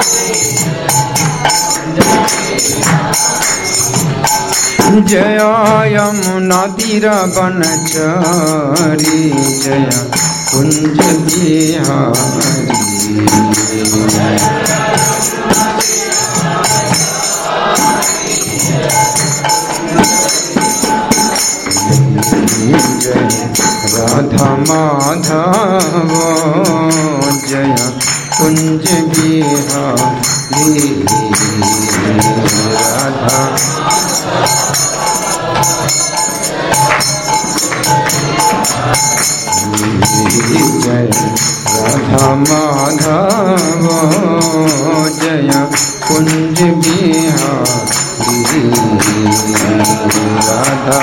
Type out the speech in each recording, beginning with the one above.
जय यमुना तीर बनचरी जय कुंज बिहारी जय राधा माधव जय कुंज बिहारी राधा जय राधा माधव जय कुंज बिहारी राधा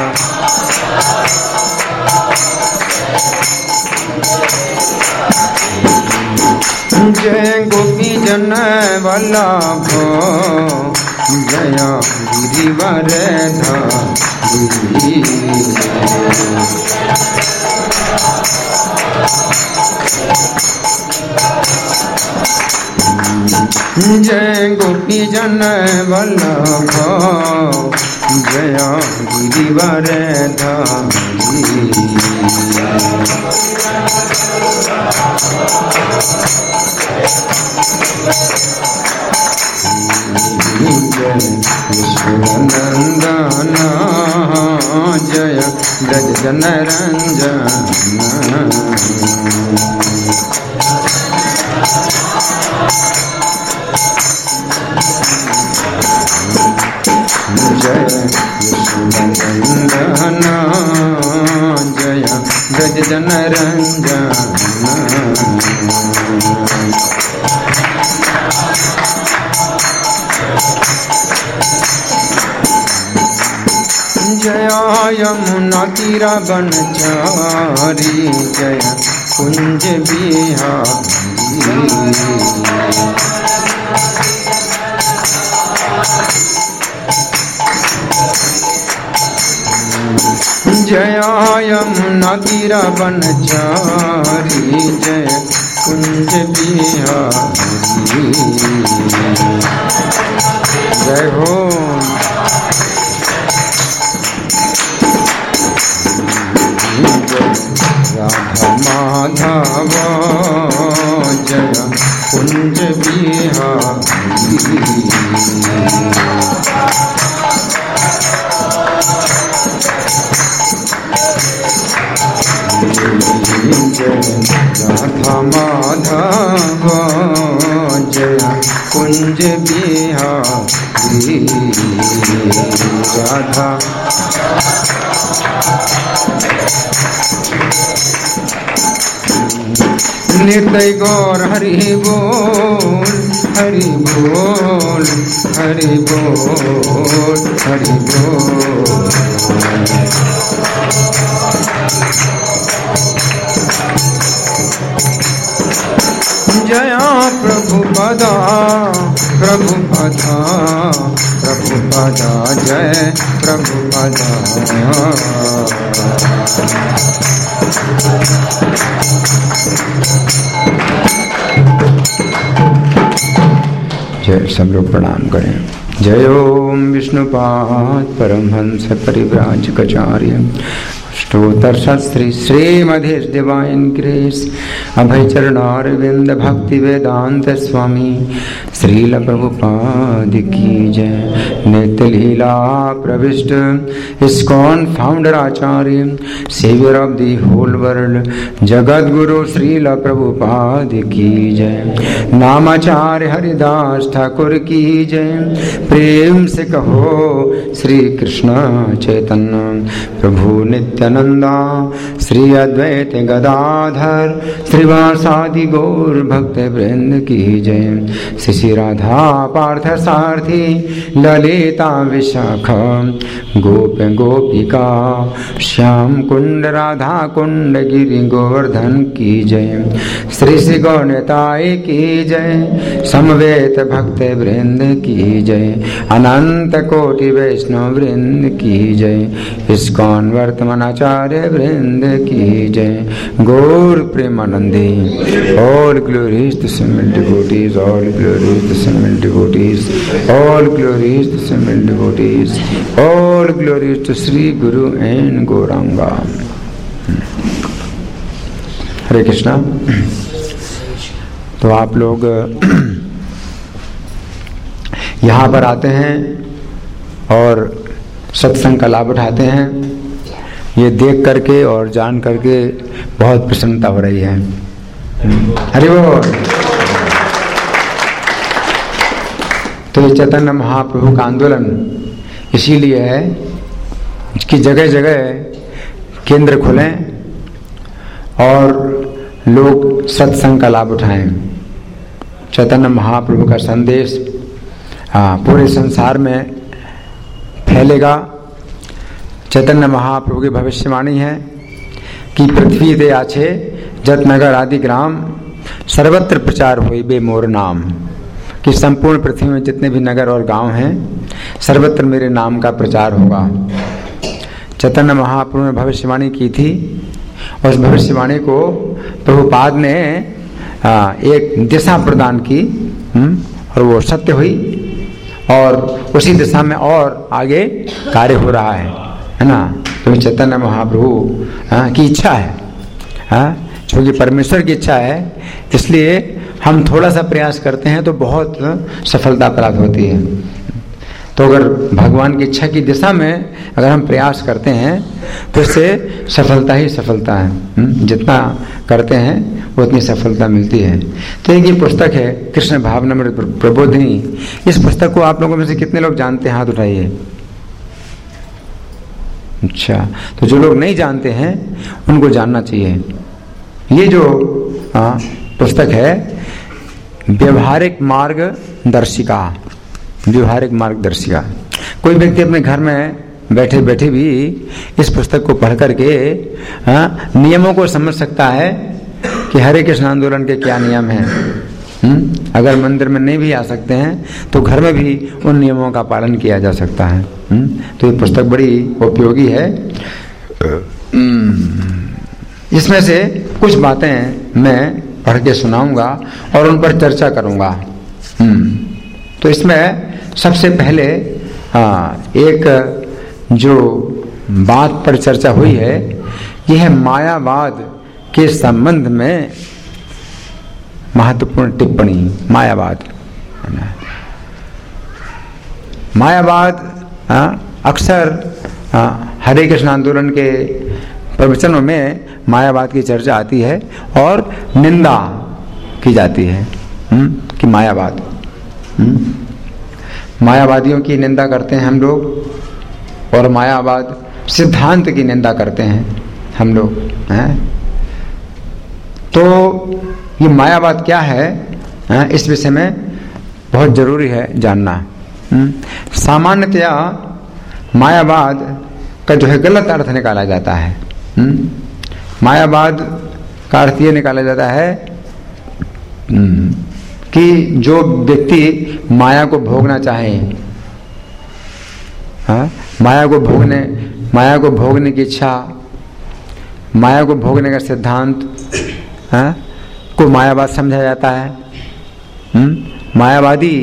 जय गोपी जन वल्लभ जय गिरिवर धारी जय गोपी जन वल्लभ जय गिरिवर धारी जय विश्वनंदन जय ब्रज जन रंजन जय विश्वनंदन जय ब्रज जन रंजन जय यमुना तीर बनचरी जय कुंज बिहारी जय यमुना तीर बनचरी जय कुंज बिहारी जय हो राधा माधव जय कुंज बिहारी जय राधा माधव जय कुंज बिहारी राधा नित्य गौर हरि बोल हरि बोल हरि बोल हरि बोल जय प्रभुपदा प्रभुपदा प्रभुपदा जय प्रभुपदा जय सब लोग प्रणाम करें। जय ओम विष्णुपाद परमहंस परिव्राजकाचार्य अष्टोत्तर शास्त्री श्रीमधेश divine grace Abhay Charanaravinda Bhaktivedanta स्वामी श्रील प्रभुपाद की जय। नित्य लीला प्रविष्ट इस्कॉन फाउंडर आचार्य saviour of the whole world जगत गुरु श्रील प्रभुपाद की जय। नामाचार्य हरिदास ठाकुर की जय। प्रेम से कहो श्री कृष्ण चैतन्य प्रभु नित्यानंदा श्री अद्वैत गदाधर श्रीवासादि गौर भक्त वृंद की जय। श्री राधा पार्थ सारथी ललिता विशाखा गोप गोपिका श्याम कुंड राधा कुंड गिरि गोवर्धन की जय। श्री श्री गौरताई की जय। समवेत भक्त वृंद की जय। अनंत कोटि वैष्णव वृंद की जय। इस्कॉन वर्तमान आचार्य वृंद की जय। गौर प्रेमानंदी all glories to assembled devotees all glories glories to Simran devotees, all glories to Simran devotees, all glories to Sri Guru and Gauranga. Hare Krishna. तो आप लोग यहाँ पर आते हैं और सत्संग का लाभ उठाते हैं, ये देख करके और जान करके बहुत प्रसन्नता हो रही है। हरि बोल। तो ये चैतन्य महाप्रभु का आंदोलन इसीलिए है कि जगह जगह केंद्र खुलें और लोग सत्संग का लाभ उठाएं। चैतन्य महाप्रभु का संदेश पूरे संसार में फैलेगा। चैतन्य महाप्रभु की भविष्यवाणी है कि पृथ्वी ते आछे जत नगर आदि ग्राम, सर्वत्र प्रचार होई बे मोर नाम। कि संपूर्ण पृथ्वी में जितने भी नगर और गांव हैं, सर्वत्र मेरे नाम का प्रचार होगा। चैतन्य महाप्रभु ने भविष्यवाणी की थी और उस भविष्यवाणी को प्रभुपाद ने एक दिशा प्रदान की और वो सत्य हुई और उसी दिशा में और आगे कार्य हो रहा है ना। तो चैतन्य महाप्रभु की इच्छा है, क्योंकि परमेश्वर की इच्छा है, इसलिए हम थोड़ा सा प्रयास करते हैं तो बहुत सफलता प्राप्त होती है। तो अगर भगवान की इच्छा की दिशा में अगर हम प्रयास करते हैं तो इससे सफलता ही सफलता है। जितना करते हैं उतनी सफलता मिलती है। तो एक ये पुस्तक है कृष्ण भावनामृत प्रबोधिनी। इस पुस्तक को आप लोगों में से कितने लोग जानते हैं? हाथ उठाइए। अच्छा, तो जो लोग नहीं जानते हैं उनको जानना चाहिए। ये जो पुस्तक है व्यवहारिक मार्गदर्शिका, व्यवहारिक मार्गदर्शिका। कोई व्यक्ति अपने घर में बैठे बैठे भी इस पुस्तक को पढ़ करके नियमों को समझ सकता है कि हरे कृष्ण आंदोलन के क्या नियम हैं। अगर मंदिर में नहीं भी आ सकते हैं तो घर में भी उन नियमों का पालन किया जा सकता है। तो ये पुस्तक बड़ी उपयोगी है। इसमें से कुछ बातें मैं पढ़ के सुनाऊंगा और उन पर चर्चा करूंगा। तो इसमें सबसे पहले एक जो बात पर चर्चा हुई है, यह है मायावाद के संबंध में महत्वपूर्ण टिप्पणी। मायावाद अक्सर हरे कृष्ण आंदोलन के प्रवचनों में मायावाद की चर्चा आती है और निंदा की जाती है कि मायावादियों की निंदा करते हैं हम लोग और मायावाद सिद्धांत की निंदा करते हैं हम लोग हैं। तो ये मायावाद क्या है, इस विषय में बहुत जरूरी है जानना। सामान्यतया मायावाद का जो है गलत अर्थ निकाला जाता है। मायावाद का अर्थ ये निकाला जाता है कि जो व्यक्ति माया को भोगना चाहे, माया को भोगने की इच्छा, माया को भोगने का सिद्धांत को मायावाद समझा जाता है। मायावादी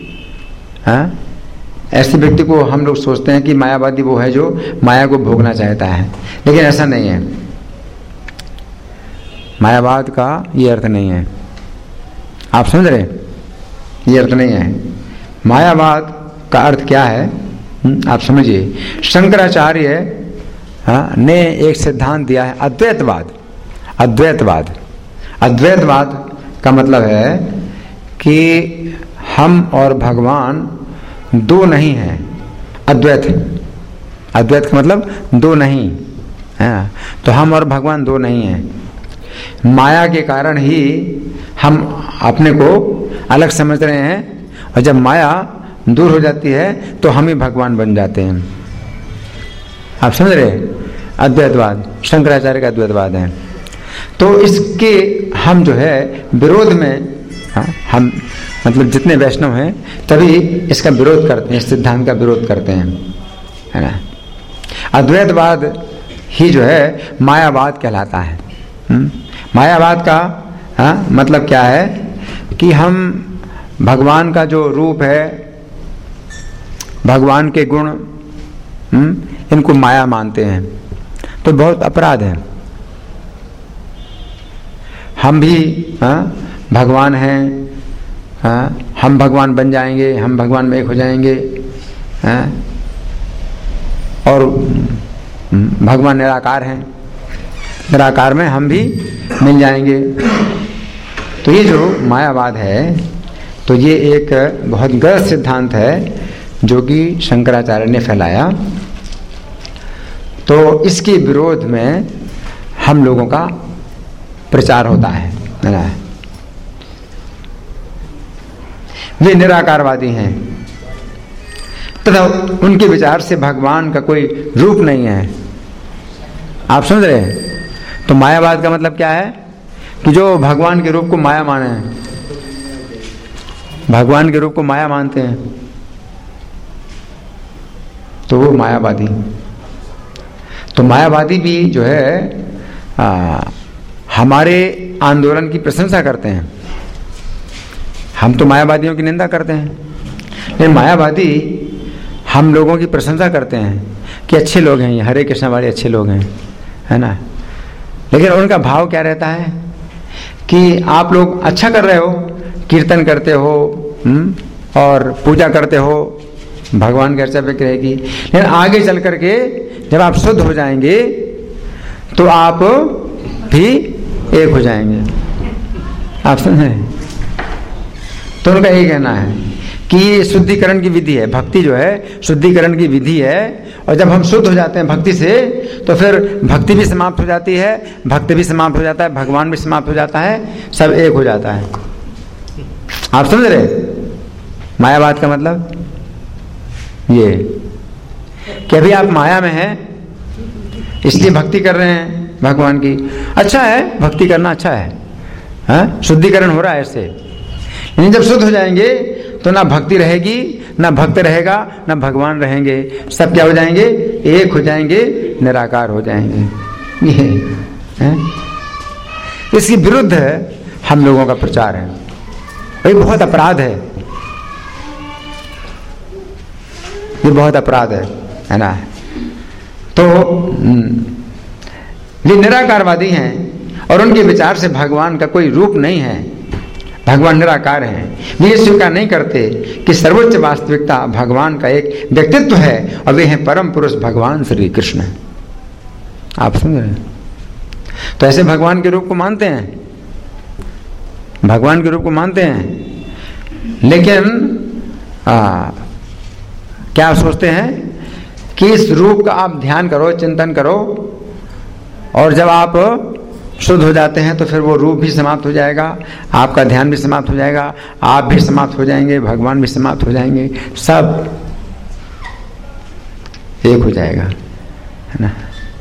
ऐसे व्यक्ति को हम लोग सोचते हैं कि मायावादी वो है जो माया को भोगना चाहता है, लेकिन ऐसा नहीं है। मायावाद का ये अर्थ नहीं है। आप समझ रहे? ये अर्थ नहीं है। मायावाद का अर्थ क्या है आप समझिए। शंकराचार्य ने एक सिद्धांत दिया है अद्वैतवाद। अद्वैतवाद का मतलब है कि हम और भगवान दो नहीं हैं। अद्वैत का मतलब दो नहीं है। तो हम और भगवान दो नहीं हैं। माया के कारण ही हम अपने को अलग समझ रहे हैं और जब माया दूर हो जाती है तो हम ही भगवान बन जाते हैं। आप समझ रहे? अद्वैतवाद शंकराचार्य का अद्वैतवाद है। तो इसके हम जो है विरोध में हम मतलब जितने वैष्णव हैं तभी इसका विरोध करते हैं, इस सिद्धांत का विरोध करते हैं, है ना। अद्वैतवाद ही जो है मायावाद कहलाता है। मायावाद का मतलब क्या है कि हम भगवान का जो रूप है, भगवान के गुण, इनको माया मानते हैं, तो बहुत अपराध है। हम भी भगवान हैं, हम भगवान बन जाएंगे, हम भगवान में एक हो जाएंगे, और भगवान निराकार हैं, निराकार में हम भी मिल जाएंगे। तो ये जो मायावाद है, तो ये एक बहुत गलत सिद्धांत है जो कि शंकराचार्य ने फैलाया। तो इसके विरोध में हम लोगों का प्रचार होता है। वे निराकारवादी हैं तथा उनके विचार से भगवान का कोई रूप नहीं है। आप समझ रहे हैं? तो मायावाद का मतलब क्या है कि जो भगवान के रूप को माया माने हैं, भगवान के रूप को माया मानते हैं, तो वो मायावादी। तो मायावादी भी जो है हमारे आंदोलन की प्रशंसा करते हैं। हम तो मायावादियों की निंदा करते हैं, लेकिन मायावादी हम लोगों की प्रशंसा करते हैं कि अच्छे लोग हैं, ये हरे कृष्ण वाले अच्छे लोग हैं, है ना। लेकिन उनका भाव क्या रहता है कि आप लोग अच्छा कर रहे हो, कीर्तन करते हो और पूजा करते हो, भगवान की अर्चा पे रहेगी, लेकिन आगे चल करके जब आप शुद्ध हो जाएंगे तो आप भी एक हो जाएंगे। आप समझे? तो उनका यही कहना है कि ये शुद्धिकरण की विधि है, भक्ति जो है शुद्धिकरण की विधि है, और जब हम शुद्ध हो जाते हैं भक्ति से तो फिर भक्ति भी समाप्त हो जाती है, भक्त भी समाप्त हो जाता है, भगवान भी समाप्त हो जाता है, सब एक हो जाता है। आप समझ रहे? मायावाद का मतलब ये कि अभी आप माया में हैं इसलिए भक्ति कर रहे हैं भगवान की। अच्छा है, भक्ति करना अच्छा है, शुद्धिकरण हो रहा है इससे। लेकिन जब शुद्ध हो जाएंगे तो ना भक्ति रहेगी, ना भक्त रहेगा, ना भगवान रहेंगे, सब क्या हो जाएंगे? एक हो जाएंगे, निराकार हो जाएंगे। ये है? इसके विरुद्ध हम लोगों का प्रचार है। ये बहुत अपराध है, ये बहुत अपराध है ना। तो ये निराकारवादी हैं और उनके विचार से भगवान का कोई रूप नहीं है, भगवान निराकार हैं। वे ये स्वीकार नहीं करते कि सर्वोच्च वास्तविकता भगवान का एक व्यक्तित्व है और वे हैं परम पुरुष भगवान श्री कृष्ण। आप समझ रहे हैं? तो ऐसे भगवान के रूप को मानते हैं, भगवान के रूप को मानते हैं, लेकिन क्या सोचते हैं कि इस रूप का आप ध्यान करो, चिंतन करो, और जब आप शुद्ध हो जाते हैं तो फिर वो रूप भी समाप्त हो जाएगा, आपका ध्यान भी समाप्त हो जाएगा, आप भी समाप्त हो जाएंगे, भगवान भी समाप्त हो जाएंगे, सब एक हो जाएगा, है ना।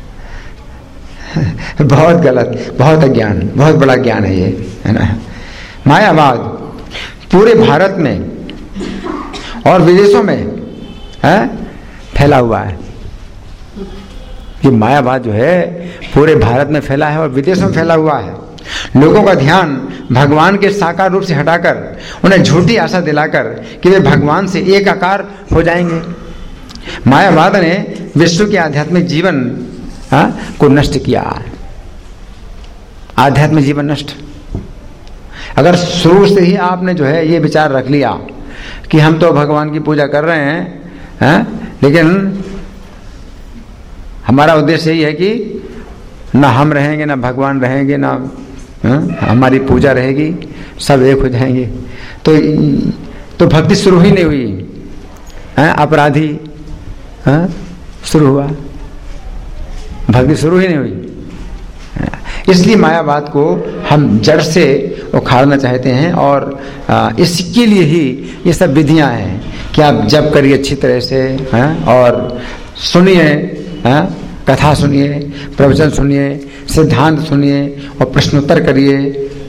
बहुत गलत, बहुत अज्ञान, बहुत बड़ा ज्ञान है ये, है ना। मायावाद पूरे भारत में और विदेशों में फैला हुआ है। ये मायावाद जो है पूरे भारत में फैला है और विदेशों में फैला हुआ है। लोगों का ध्यान भगवान के साकार रूप से हटाकर उन्हें झूठी आशा दिलाकर कि वे भगवान से एक आकार हो जाएंगे। मायावाद ने विश्व के आध्यात्मिक जीवन को नष्ट किया। आध्यात्मिक जीवन नष्ट। अगर शुरू से ही आपने जो है ये विचार रख लिया कि हम तो भगवान की पूजा कर रहे हैं, लेकिन हमारा उद्देश्य यही है कि ना हम रहेंगे, ना भगवान रहेंगे, ना हमारी पूजा रहेगी, सब एक हो जाएंगे, तो भक्ति शुरू ही नहीं हुई, अपराधी शुरू हुआ, भक्ति शुरू ही नहीं हुई। इसलिए मायावाद को हम जड़ से उखाड़ना चाहते हैं और इसके लिए ही ये सब विधियां हैं कि आप जप करिए अच्छी तरह से, और सुनिए, कथा सुनिए, प्रवचन सुनिए, सिद्धांत सुनिए और प्रश्नोत्तर करिए।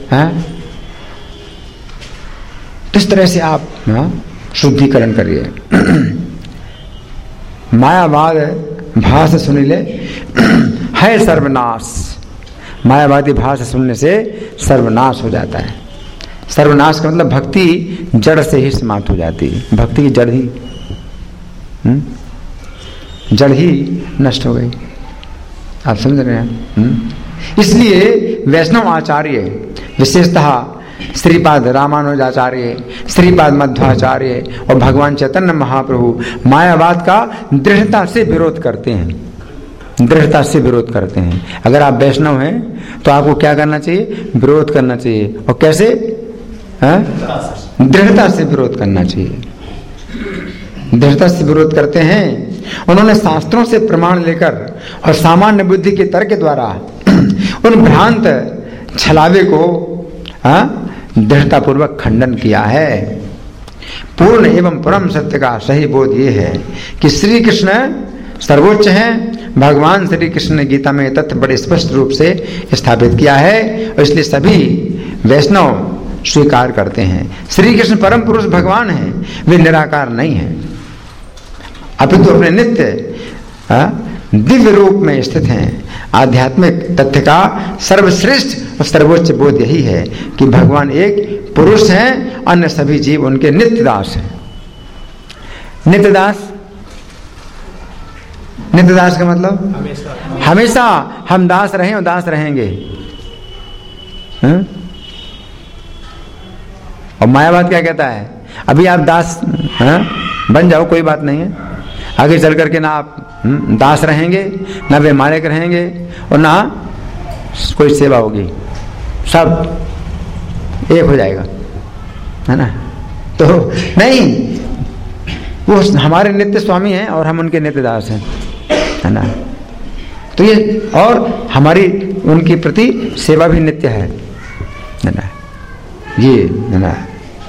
इस तरह से आप शुद्धिकरण करिए। मायावाद भाषा सुन ले है सर्वनाश। मायावादी भाषा सुनने से सर्वनाश हो जाता है। सर्वनाश का मतलब भक्ति जड़ से ही समाप्त हो जाती है। भक्ति की जड़ ही नष्ट हो गई। आप समझ रहे हैं? इसलिए वैष्णव आचार्य, विशेषतः श्रीपाद रामानुजाचार्य, श्रीपाद मध्वाचार्य और भगवान चैतन्य महाप्रभु मायावाद का दृढ़ता से विरोध करते हैं। दृढ़ता से विरोध करते हैं। अगर आप वैष्णव हैं तो आपको क्या करना चाहिए? विरोध करना चाहिए। और कैसे? दृढ़ता से विरोध करना चाहिए। दृढ़ता से विरोध करते हैं। उन्होंने शास्त्रों से प्रमाण लेकर और सामान्य बुद्धि के तर्क द्वारा उन भ्रांत छलावे को दृढ़ता पूर्वक खंडन किया है। पूर्ण एवं परम सत्य का सही बोध यह है कि श्री कृष्ण सर्वोच्च हैं। भगवान श्री कृष्ण ने गीता में तथ्य बड़े स्पष्ट रूप से स्थापित किया है और इसलिए सभी वैष्णव स्वीकार करते हैं। श्री कृष्ण परम पुरुष भगवान हैं, वे निराकार नहीं हैं, अपितु अपने नित्य दिव्य रूप में स्थित हैं। आध्यात्मिक तथ्य का सर्वश्रेष्ठ और सर्वोच्च बोध यही है कि भगवान एक पुरुष हैं, अन्य सभी जीव उनके नित्य दास हैं। नित्य दास, नित्य दास का मतलब हमेशा हम दास रहे और दास रहेंगे। और मायावाद क्या कहता है? अभी आप दास बन जाओ, कोई बात नहीं है, आगे चल करके ना आप दास रहेंगे, ना वे मालिक रहेंगे और ना कोई सेवा होगी, सब एक हो जाएगा, है ना? तो नहीं, वो हमारे नित्य स्वामी हैं और हम उनके नित्य दास हैं, है ना? तो ये और हमारी उनके प्रति सेवा भी नित्य है ना? ये है ना?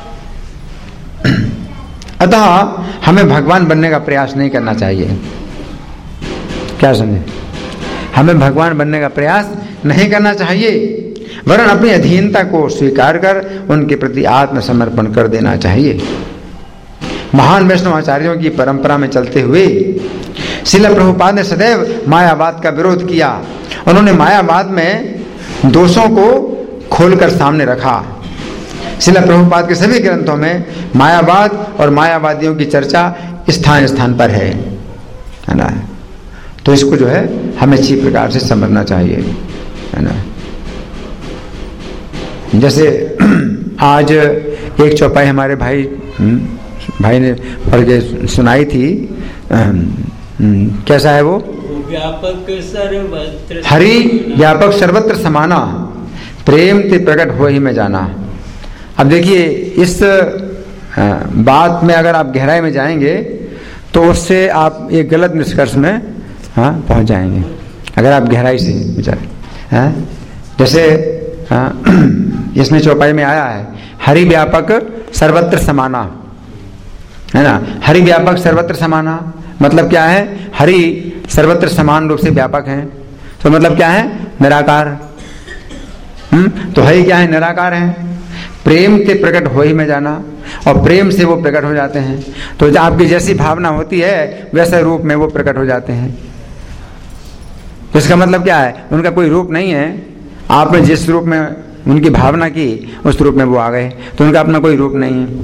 अतः हमें भगवान बनने का प्रयास नहीं करना चाहिए। क्या समझे? हमें भगवान बनने का प्रयास नहीं करना चाहिए, वरन अपनी अधीनता को स्वीकार कर उनके प्रति आत्मसमर्पण कर देना चाहिए। महान वैष्णव आचार्यों की परंपरा में चलते हुए श्रील प्रभुपाद ने सदैव मायावाद का विरोध किया। उन्होंने मायावाद में दोषों को खोलकर सामने रखा। श्रील प्रभुपाद के सभी ग्रंथों में मायावाद और मायावादियों की चर्चा स्थान स्थान पर है ना? तो इसको जो है हमें अच्छी प्रकार से समझना चाहिए, है ना? जैसे आज एक चौपाई हमारे भाई ने पढ़ के सुनाई थी। कैसा है वो? व्यापक सर्वत्र हरि व्यापक सर्वत्र समाना, प्रेम ते प्रकट हो ही में जाना। अब देखिए, इस बात में अगर आप गहराई में जाएंगे तो उससे आप एक गलत निष्कर्ष में पहुंच जाएंगे, अगर आप गहराई से विचारें। जैसे इसमें चौपाई में आया है, हरि व्यापक सर्वत्र समाना, है ना? हरि व्यापक सर्वत्र समाना मतलब क्या है? हरि सर्वत्र समान रूप से व्यापक है, तो मतलब क्या है? निराकार। तो हरि क्या है? निराकार है। प्रेम के प्रकट हो ही में जाना, और प्रेम से वो प्रकट हो जाते हैं। तो आपकी जैसी भावना होती है वैसे रूप में वो प्रकट हो जाते हैं। तो इसका मतलब क्या है? उनका कोई रूप नहीं है, आपने जिस रूप में उनकी भावना की उस रूप में वो आ गए, तो उनका अपना कोई रूप नहीं है।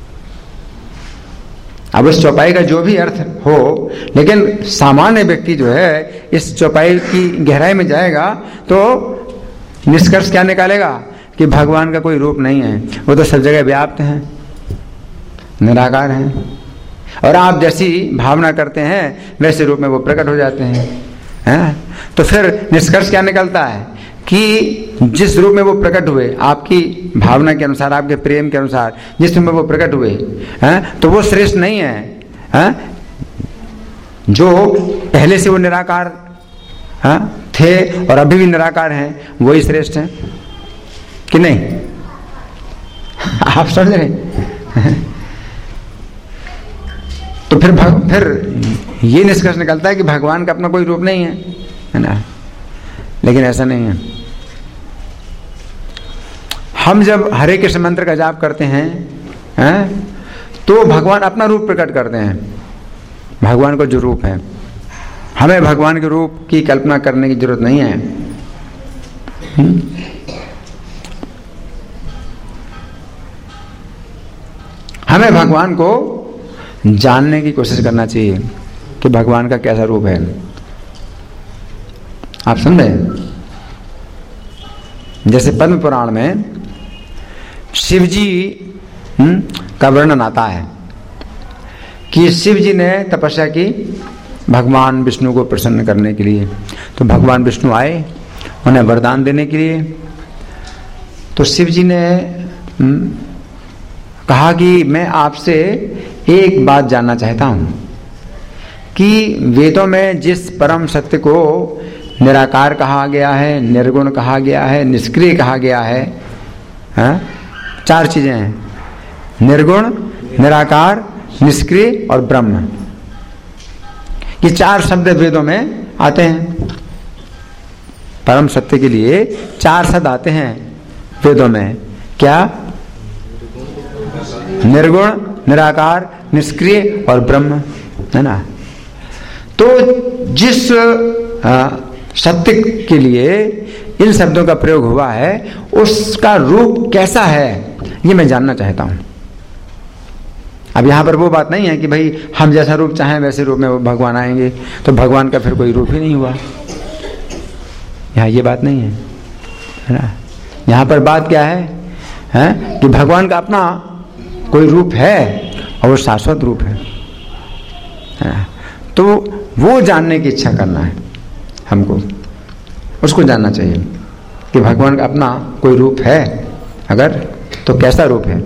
अब इस चौपाई का जो भी अर्थ हो, लेकिन सामान्य व्यक्ति जो है इस चौपाई की गहराई में जाएगा तो निष्कर्ष क्या निकालेगा? कि भगवान का कोई रूप नहीं है, वो तो सब जगह व्याप्त हैं, निराकार हैं, और आप जैसी भावना करते हैं वैसे रूप में वो प्रकट हो जाते हैं। तो फिर निष्कर्ष क्या निकलता है? कि जिस रूप में वो प्रकट हुए, आपकी भावना के अनुसार, आपके प्रेम के अनुसार जिस रूप में वो प्रकट हुए, तो वो श्रेष्ठ नहीं है। जो पहले से वो निराकार थे और अभी भी निराकार हैं, वही श्रेष्ठ हैं कि नहीं? आप समझ रहे? तो फिर ये निष्कर्ष निकलता है कि भगवान का अपना कोई रूप नहीं है ना? लेकिन ऐसा नहीं है। हम जब हरे कृष्ण मंत्र का जाप करते हैं तो भगवान अपना रूप प्रकट करते हैं। भगवान को जो रूप है, हमें भगवान के रूप की कल्पना करने की जरूरत नहीं है। हमें भगवान को जानने की कोशिश करना चाहिए कि भगवान का कैसा रूप है। आप समझे? जैसे पद्म पुराण में शिव जी का वर्णन आता है कि शिव जी ने तपस्या की भगवान विष्णु को प्रसन्न करने के लिए। तो भगवान विष्णु आए उन्हें वरदान देने के लिए। तो शिव जी ने कहा कि मैं आपसे एक बात जानना चाहता हूं कि वेदों में जिस परम सत्य को निराकार कहा गया है, निर्गुण कहा गया है, निष्क्रिय कहा गया है, चार चीजें हैं, निर्गुण, निराकार, निष्क्रिय और ब्रह्म। ये चार शब्द वेदों में आते हैं। परम सत्य के लिए चार शब्द आते हैं वेदों में। क्या? निर्गुण, निराकार, निष्क्रिय और ब्रह्म, है ना। तो जिस सत्य के लिए इन शब्दों का प्रयोग हुआ है उसका रूप कैसा है ये मैं जानना चाहता हूं। अब यहां पर वो बात नहीं है कि भाई हम जैसा रूप चाहें वैसे रूप में वो भगवान आएंगे, तो भगवान का फिर कोई रूप ही नहीं हुआ। यहाँ ये बात नहीं है ना। यहाँ पर बात क्या है कि भगवान का अपना कोई रूप है और वो शाश्वत रूप है ना? तो वो जानने की इच्छा करना है हमको, उसको जानना चाहिए कि भगवान का अपना कोई रूप है, अगर तो कैसा रूप है।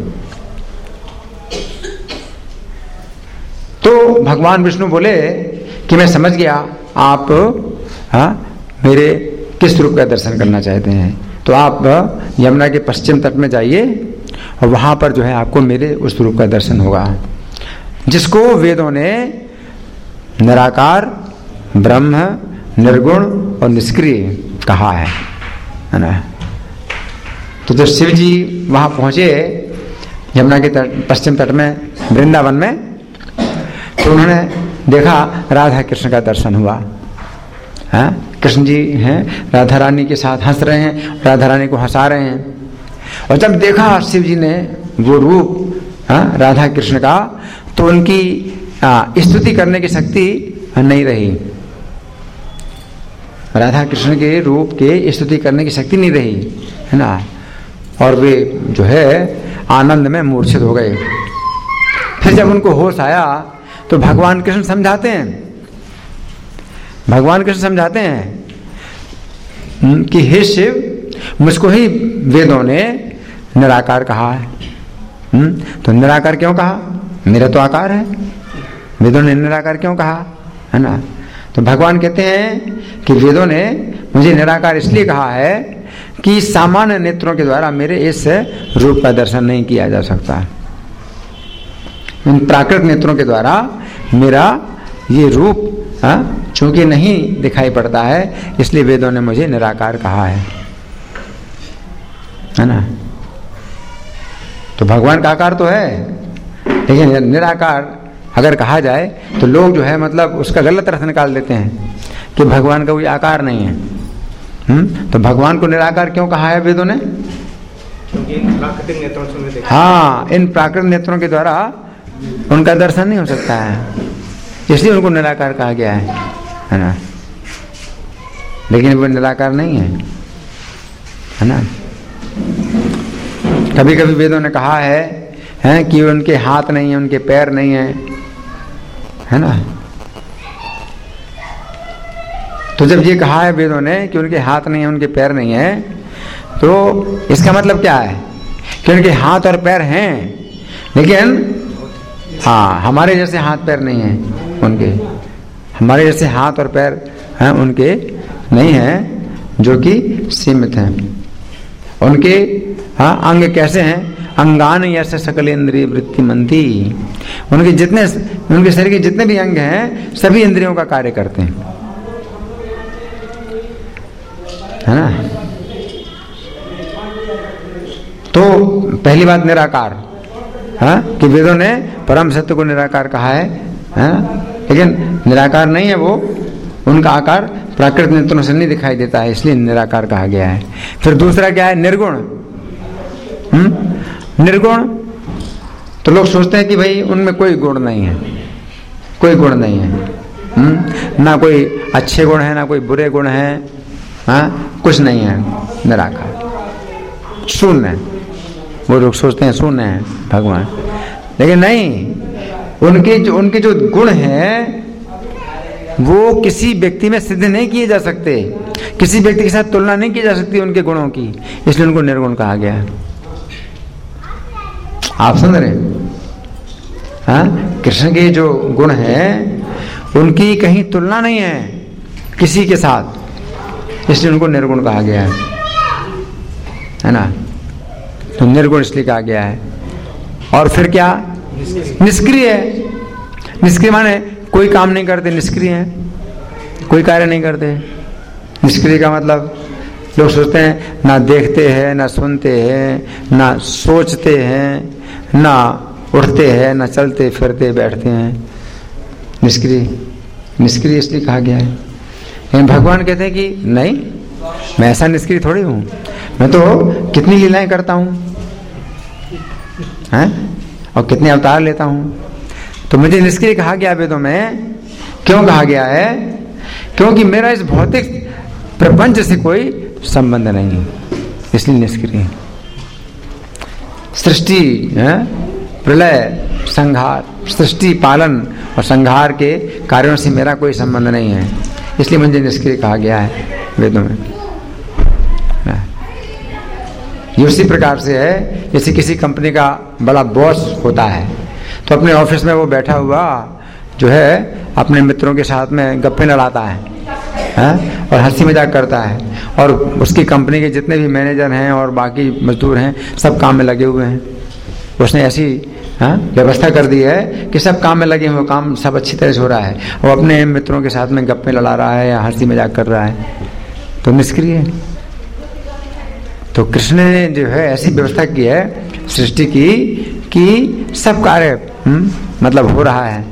तो भगवान विष्णु बोले कि मैं समझ गया आप मेरे किस रूप का दर्शन करना चाहते हैं। तो आप यमुना के पश्चिम तट में जाइए और वहां पर जो है आपको मेरे उस रूप का दर्शन होगा जिसको वेदों ने निराकार, ब्रह्म, निर्गुण और निष्क्रिय कहा है ना। तो जब शिव जी वहां पहुंचे यमुना के पश्चिम तट में वृंदावन में, तो उन्होंने देखा राधा कृष्ण का दर्शन हुआ। कृष्ण जी हैं राधा रानी के साथ हंस रहे हैं, राधा रानी को हंसा रहे हैं। और जब देखा शिव जी ने वो रूप राधा कृष्ण का, तो उनकी स्तुति करने की शक्ति नहीं रही। राधा कृष्ण के रूप के स्तुति करने की शक्ति नहीं रही, है ना। और वे जो है आनंद में मूर्छित हो गए। फिर जब उनको होश आया तो भगवान कृष्ण समझाते हैं, भगवान कृष्ण समझाते हैं कि हे शिव, मुझको ही वेदों ने निराकार कहा है। तो निराकार क्यों कहा? मेरा तो आकार है। वेदों ने निराकार क्यों कहा, है ना। तो भगवान कहते हैं कि वेदों ने मुझे निराकार इसलिए कहा है कि सामान्य नेत्रों के द्वारा मेरे इस रूप का दर्शन नहीं किया जा सकता। इन प्राकृत नेत्रों के द्वारा मेरा ये रूप चूंकि नहीं दिखाई पड़ता है, इसलिए वेदों ने मुझे निराकार कहा है ना। तो भगवान का आकार तो है, लेकिन निराकार अगर कहा जाए तो लोग जो है मतलब उसका गलत अर्थ निकाल देते हैं कि भगवान का कोई आकार नहीं है। तो भगवान को निराकार क्यों कहा है वेदों ने? क्योंकि प्राकृतिक नेत्रों से देखा। हाँ, इन प्राकृतिक नेत्रों के द्वारा उनका दर्शन नहीं हो सकता है, इसलिए उनको निराकार कहा गया है ना। लेकिन वो निराकार नहीं है ना। कभी कभी वेदों ने कहा है कि उनके हाथ नहीं है, उनके पैर नहीं है ना। तो जब ये कहा है वेदों ने कि उनके हाथ नहीं है, उनके पैर नहीं है, तो इसका मतलब क्या है कि उनके हाथ और पैर हैं, लेकिन हाँ हमारे जैसे हाथ पैर नहीं है उनके, हमारे जैसे हाथ और पैर हैं उनके नहीं हैं, जो कि सीमित हैं। उनके अंग कैसे हैं? अंगान यस्य सकल इंद्रिय वृत्ति मंती। उनके जितने, उनके शरीर के जितने भी अंग हैं सभी इंद्रियों का कार्य करते हैं, है ना। तो पहली बात निराकार, कि वेदों ने परम सत्य को निराकार कहा है, लेकिन निराकार नहीं है वो, उनका आकार प्राकृत नेत्रों से नहीं दिखाई देता है, इसलिए निराकार कहा गया है। फिर दूसरा क्या है? निर्गुण। निर्गुण तो लोग सोचते हैं कि भाई उनमें कोई गुण नहीं है, कोई गुण नहीं है, ना कोई अच्छे गुण है ना कोई बुरे गुण है, हाँ कुछ नहीं है, निराकार शून्य। वो लोग सोचते हैं शून्य है भगवान, लेकिन नहीं, उनके जो गुण हैं वो किसी व्यक्ति में सिद्ध नहीं किए जा सकते, किसी व्यक्ति के साथ तुलना नहीं की जा सकती उनके गुणों की, इसलिए उनको निर्गुण कहा गया है। आप समझ रहे हैं? हाँ, कृष्ण के जो गुण हैं उनकी कहीं तुलना नहीं है किसी के साथ, इसलिए उनको निर्गुण कहा गया है ना। तो निर्गुण इसलिए कहा गया है। और फिर क्या? निष्क्रिय है। निष्क्रिय माने कोई काम नहीं करते, निष्क्रिय है, कोई कार्य नहीं करते। निष्क्रिय का मतलब लोग सोचते हैं ना देखते हैं, ना सुनते हैं, ना सोचते हैं, ना उठते हैं, ना चलते फिरते बैठते हैं। निष्क्रिय, निष्क्रिय इसलिए कहा गया है। लेकिन भगवान कहते हैं कि नहीं, मैं ऐसा निष्क्रिय थोड़ी हूँ, मैं तो कितनी लीलाएं करता हूँ और कितने अवतार लेता हूँ। तो मुझे निष्क्रिय कहा गया वेदों में। क्यों कहा गया है? क्योंकि मेरा इस भौतिक प्रपंच से कोई संबंध नहीं है, इसलिए निष्क्रिय। सृष्टि, प्रलय, संहार, सृष्टि पालन और संहार के कार्यों से मेरा कोई संबंध नहीं है, इसलिए मुझे निष्क्रिय कहा गया है वेदों में। ये उसी प्रकार से है जैसे किसी कंपनी का बड़ा बॉस होता है तो अपने ऑफिस में वो बैठा हुआ जो है अपने मित्रों के साथ में गप्पे लड़ाता है और हंसी मजाक करता है, और उसकी कंपनी के जितने भी मैनेजर हैं और बाकी मजदूर हैं सब काम में लगे हुए हैं। उसने ऐसी व्यवस्था कर दी है कि सब काम में लगे हुए, काम सब अच्छी तरह से हो रहा है, वो अपने मित्रों के साथ में गप्पे लड़ा रहा है या हंसी मजाक कर रहा है, तो निष्क्रिय है। तो कृष्ण ने जो है ऐसी व्यवस्था की है सृष्टि की कि सब कार्य मतलब हो रहा है,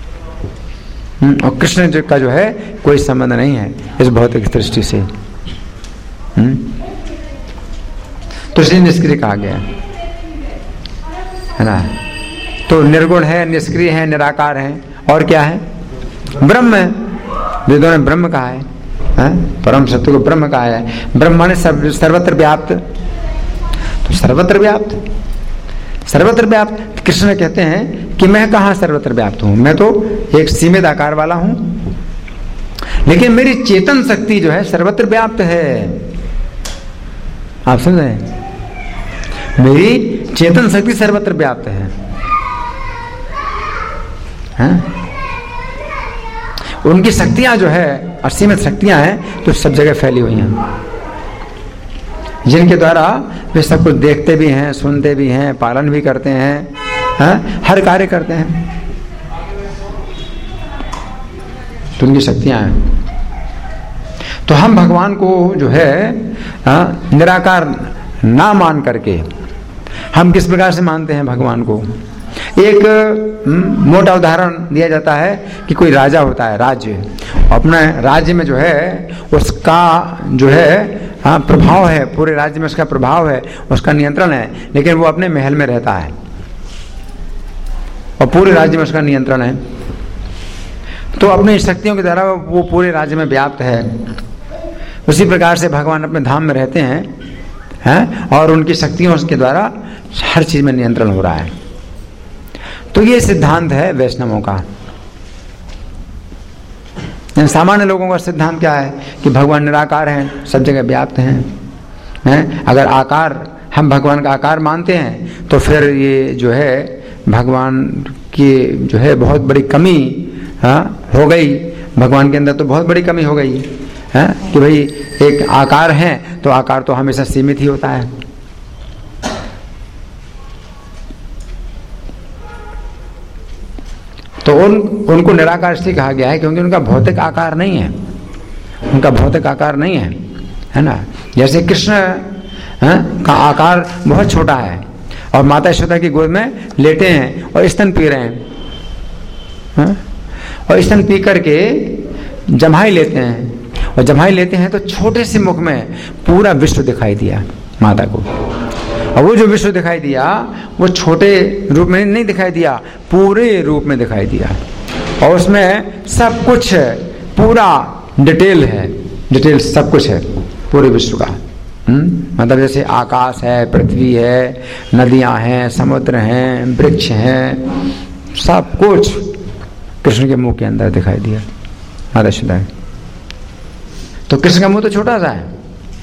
और कृष्ण जी का जो है कोई संबंध नहीं है इस भौतिक सृष्टि से। तो इसलिए निष्क्रिय कहा गया है ना। तो निर्गुण है, निष्क्रिय है, निराकार है, और क्या है? ब्रह्म है। वेदों ने ब्रह्म कहा है, परम सत्य को ब्रह्म कहा है। ब्रह्म माने सर्वत्र व्याप्त। तो सर्वत्र व्याप्त, सर्वत्र व्याप्त कृष्ण कहते हैं कि मैं कहाँ सर्वत्र व्याप्त हूं, मैं तो एक सीमित आकार वाला हूं, लेकिन मेरी चेतन शक्ति जो है सर्वत्र व्याप्त है। आप समझ रहे हैं? मेरी चेतन शक्ति सर्वत्र व्याप्त है, उनकी शक्तियां जो है असीमित शक्तियां हैं तो सब जगह फैली हुई हैं, जिनके द्वारा वे सब कुछ देखते भी हैं, सुनते भी हैं, पालन भी करते हैं, हर कार्य करते हैं। तो उनकी शक्तियां हैं। तो हम भगवान को जो है निराकार ना मान करके हम किस प्रकार से मानते हैं भगवान को? एक मोटा उदाहरण दिया जाता है कि कोई राजा होता है, राज्य, अपने राज्य में जो है उसका जो है प्रभाव है, पूरे राज्य में उसका प्रभाव है, उसका नियंत्रण है, लेकिन वो अपने महल में रहता है और पूरे राज्य में उसका नियंत्रण है। तो अपनी शक्तियों के द्वारा वो पूरे राज्य में व्याप्त है। उसी प्रकार से भगवान अपने धाम में रहते हैं और उनकी शक्तियों के द्वारा हर चीज में नियंत्रण हो रहा है। तो ये सिद्धांत है वैष्णवों का। सामान्य लोगों का सिद्धांत क्या है कि भगवान निराकार हैं, सब जगह व्याप्त हैं। अगर आकार, हम भगवान का आकार मानते हैं तो फिर ये जो है भगवान की जो है बहुत बड़ी कमी हो गई, भगवान के अंदर तो बहुत बड़ी कमी हो गई कि भाई एक आकार है तो आकार तो हमेशा सीमित ही होता है। तो उनको निराकार इसलिए कहा गया है क्योंकि उनका भौतिक आकार नहीं है, उनका भौतिक आकार नहीं है ना। जैसे कृष्ण का आकार बहुत छोटा है और माता यशोदा की गोद में लेटे हैं और स्तन पी रहे हैं, और स्तन पी करके जम्हाई लेते हैं, और जम्हाई लेते हैं तो छोटे से मुख में पूरा विश्व दिखाई दिया माता को, और वो जो विश्व दिखाई दिया वो छोटे रूप में नहीं दिखाई दिया, पूरे रूप में दिखाई दिया। और उसमें सब कुछ है, पूरा डिटेल है, डिटेल सब कुछ है पूरे विश्व का। मतलब जैसे आकाश है, पृथ्वी है, नदियां हैं, समुद्र हैं, वृक्ष हैं, सब कुछ कृष्ण के मुंह के अंदर दिखाई दिया। आदर्शदाय तो कृष्ण का मुंह तो छोटा सा है।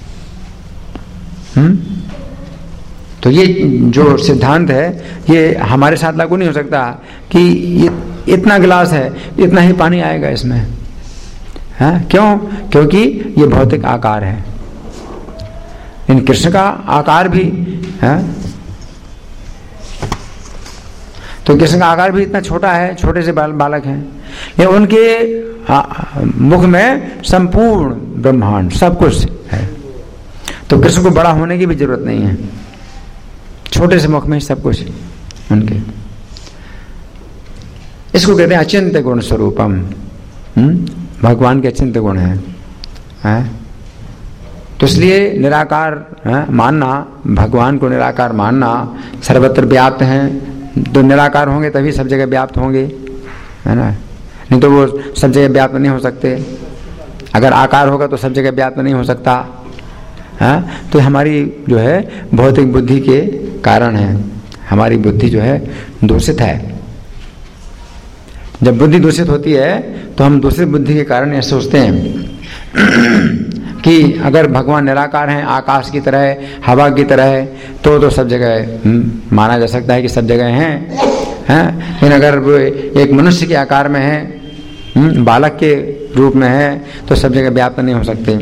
तो ये जो सिद्धांत है ये हमारे साथ लागू नहीं हो सकता कि ये इतना गिलास है, इतना ही पानी आएगा इसमें। हाँ, क्यों? क्योंकि ये भौतिक आकार है। इन कृष्ण का आकार भी है, तो कृष्ण का आकार भी इतना छोटा है, छोटे से बालक हैं, ये उनके मुख में संपूर्ण ब्रह्मांड सब कुछ है। तो कृष्ण को बड़ा होने की भी जरूरत नहीं है, छोटे से मुख में सब कुछ उनके। इसको कहते हैं अचिंत्य गुण स्वरूपम। भगवान के अचिंत्य गुण है। तो इसलिए निराकार मानना, भगवान को निराकार मानना, सर्वत्र व्याप्त हैं, तो निराकार होंगे तभी सब जगह व्याप्त होंगे, है ना? नहीं तो वो सब जगह व्याप्त नहीं हो सकते। अगर आकार होगा तो सब जगह व्याप्त नहीं हो सकता। तो हमारी जो है भौतिक बुद्धि के कारण है, हमारी बुद्धि जो है दूषित है। जब बुद्धि दूषित होती है तो हम दूसरी बुद्धि के कारण ऐसे सोचते हैं कि अगर भगवान निराकार हैं, आकाश की तरह, हवा की तरह, तो सब जगह माना जा सकता है कि सब जगह हैं। लेकिन अगर वो एक मनुष्य के आकार में है, बालक के रूप में है, तो सब जगह व्याप्त नहीं हो सकते।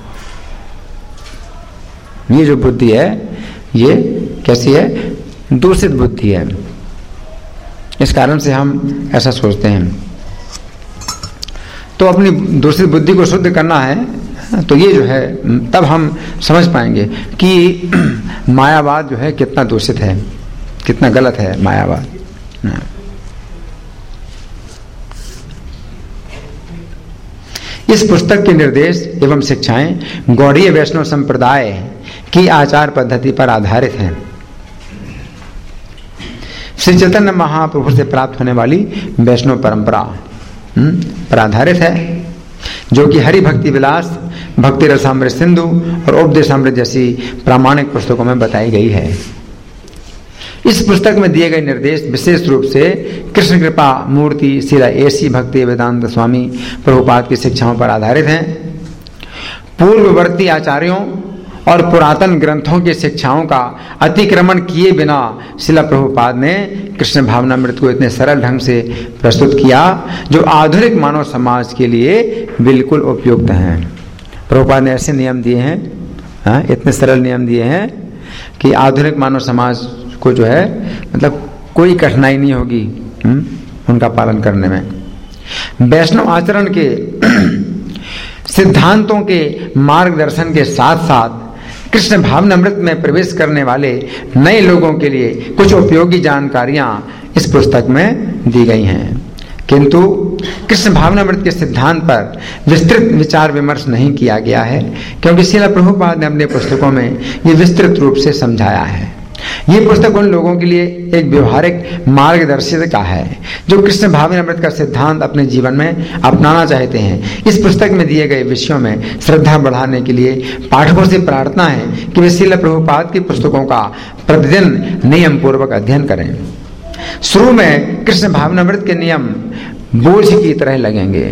ये जो बुद्धि है ये कैसी है? दूषित बुद्धि है। इस कारण से हम ऐसा सोचते हैं। तो अपनी दूसरी बुद्धि को शुद्ध करना है, तो ये जो है तब हम समझ पाएंगे कि मायावाद जो है कितना दूषित है, कितना गलत है मायावाद। इस पुस्तक के निर्देश एवं शिक्षाएं गौड़ीय वैष्णव संप्रदाय की आचार पद्धति पर आधारित हैं। श्री चैतन्य महाप्रभु से प्राप्त होने वाली वैष्णव परंपरा पर आधारित है, जो कि हरि भक्ति विलास, भक्ति रसामृत सिंधु और उपदेशामृत जैसी प्रामाणिक पुस्तकों में बताई गई है। इस पुस्तक में दिए गए निर्देश विशेष रूप से कृष्ण कृपा मूर्ति श्रीला एसी भक्ति वेदांत स्वामी प्रभुपाद की शिक्षाओं पर आधारित हैं। पूर्ववर्ती आचार्यों और पुरातन ग्रंथों की शिक्षाओं का अतिक्रमण किए बिना श्रीला प्रभुपाद ने कृष्ण भावनामृत को इतने सरल ढंग से प्रस्तुत किया जो आधुनिक मानव समाज के लिए बिल्कुल उपयुक्त हैं। प्रभुपाद ने ऐसे नियम दिए हैं, इतने सरल नियम दिए हैं कि आधुनिक मानव समाज को जो है मतलब कोई कठिनाई नहीं होगी उनका पालन करने में। वैष्णव आचरण के सिद्धांतों के मार्गदर्शन के साथ साथ कृष्ण भावनामृत में प्रवेश करने वाले नए लोगों के लिए कुछ उपयोगी जानकारियां इस पुस्तक में दी गई हैं, किंतु कृष्ण भावनामृत के सिद्धांत पर विस्तृत विचार विमर्श नहीं किया गया है, क्योंकि श्रील प्रभुपाद ने अपने पुस्तकों में ये विस्तृत रूप से समझाया है। ये पुस्तक उन लोगों के लिए एक व्यवहारिक मार्गदर्शिका है जो कृष्ण भावनामृत का सिद्धांत अपने जीवन में अपनाना चाहते हैं। इस पुस्तक में दिए गए विषयों में श्रद्धा बढ़ाने के लिए पाठकों से प्रार्थना है कि वे श्रील प्रभुपाद की पुस्तकों का प्रतिदिन नियम पूर्वक अध्ययन करें। शुरू में कृष्ण भावनामृत के नियम बोझ की तरह लगेंगे।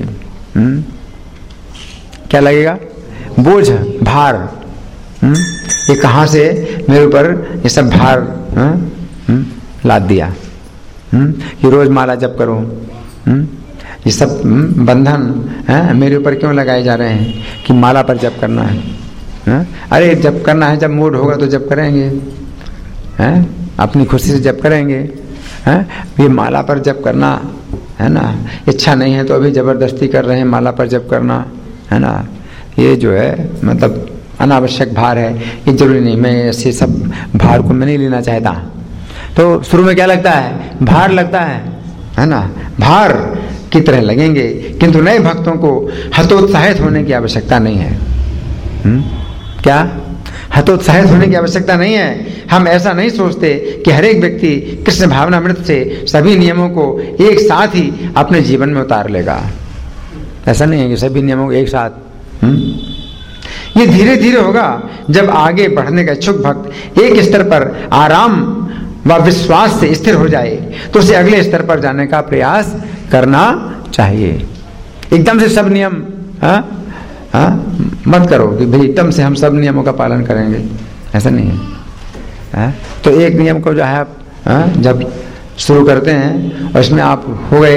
क्या लगेगा? बोझ, भार। ये कहां से मेरे ऊपर ये सब भार लाद दिया? ये रोज माला जप करूं, ये सब बंधन मेरे ऊपर क्यों लगाए जा रहे हैं कि माला पर जप करना है? अरे जप करना है, जब मूड होगा तो जप करेंगे, अपनी खुशी से जप करेंगे। ये माला पर जप करना है ना, इच्छा नहीं है तो अभी जबरदस्ती कर रहे हैं माला पर जप करना, है ना। ये जो है मतलब अनावश्यक भार है, ये जरूरी नहीं। मैं ऐसे सब भार को मैं नहीं लेना चाहता। तो शुरू में क्या लगता है? भार लगता है ना, भार की तरह लगेंगे, किंतु नए भक्तों को हतोत्साहित होने की आवश्यकता नहीं है। क्या? हतोत्साहित होने की आवश्यकता नहीं है। हम ऐसा नहीं सोचते कि हर एक व्यक्ति कृष्ण भावनामृत से सभी नियमों को एक साथ ही अपने जीवन में उतार लेगा। ऐसा नहीं है कि सभी नियमों को एक साथ। ये धीरे धीरे होगा। जब आगे बढ़ने का इच्छुक भक्त एक स्तर पर आराम व विश्वास से स्थिर हो जाए तो उसे अगले स्तर पर जाने का प्रयास करना चाहिए। एकदम से सब नियम मत करो कि भाई एकदम से हम सब नियमों का पालन करेंगे, ऐसा नहीं है। तो एक नियम को जो है आप जब शुरू करते हैं और इसमें आप हो गए,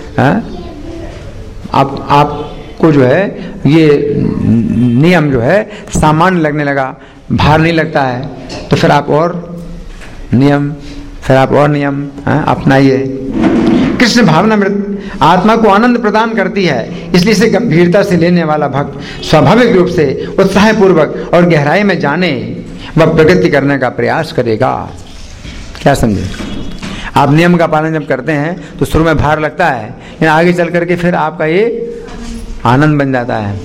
आपको जो है ये नियम जो है सामान्य लगने लगा, भार नहीं लगता है, तो फिर आप और नियम अपनाइए। कृष्ण भावनामृत आत्मा को आनंद प्रदान करती है, इसलिए इसे गंभीरता से लेने वाला भक्त स्वाभाविक रूप से उत्साहपूर्वक और गहराई में जाने व प्रगति करने का प्रयास करेगा। क्या समझे? आप नियम का पालन जब करते हैं तो शुरू में भार लगता है, लेकिन आगे चल करके फिर आपका ये आनंद बन जाता है,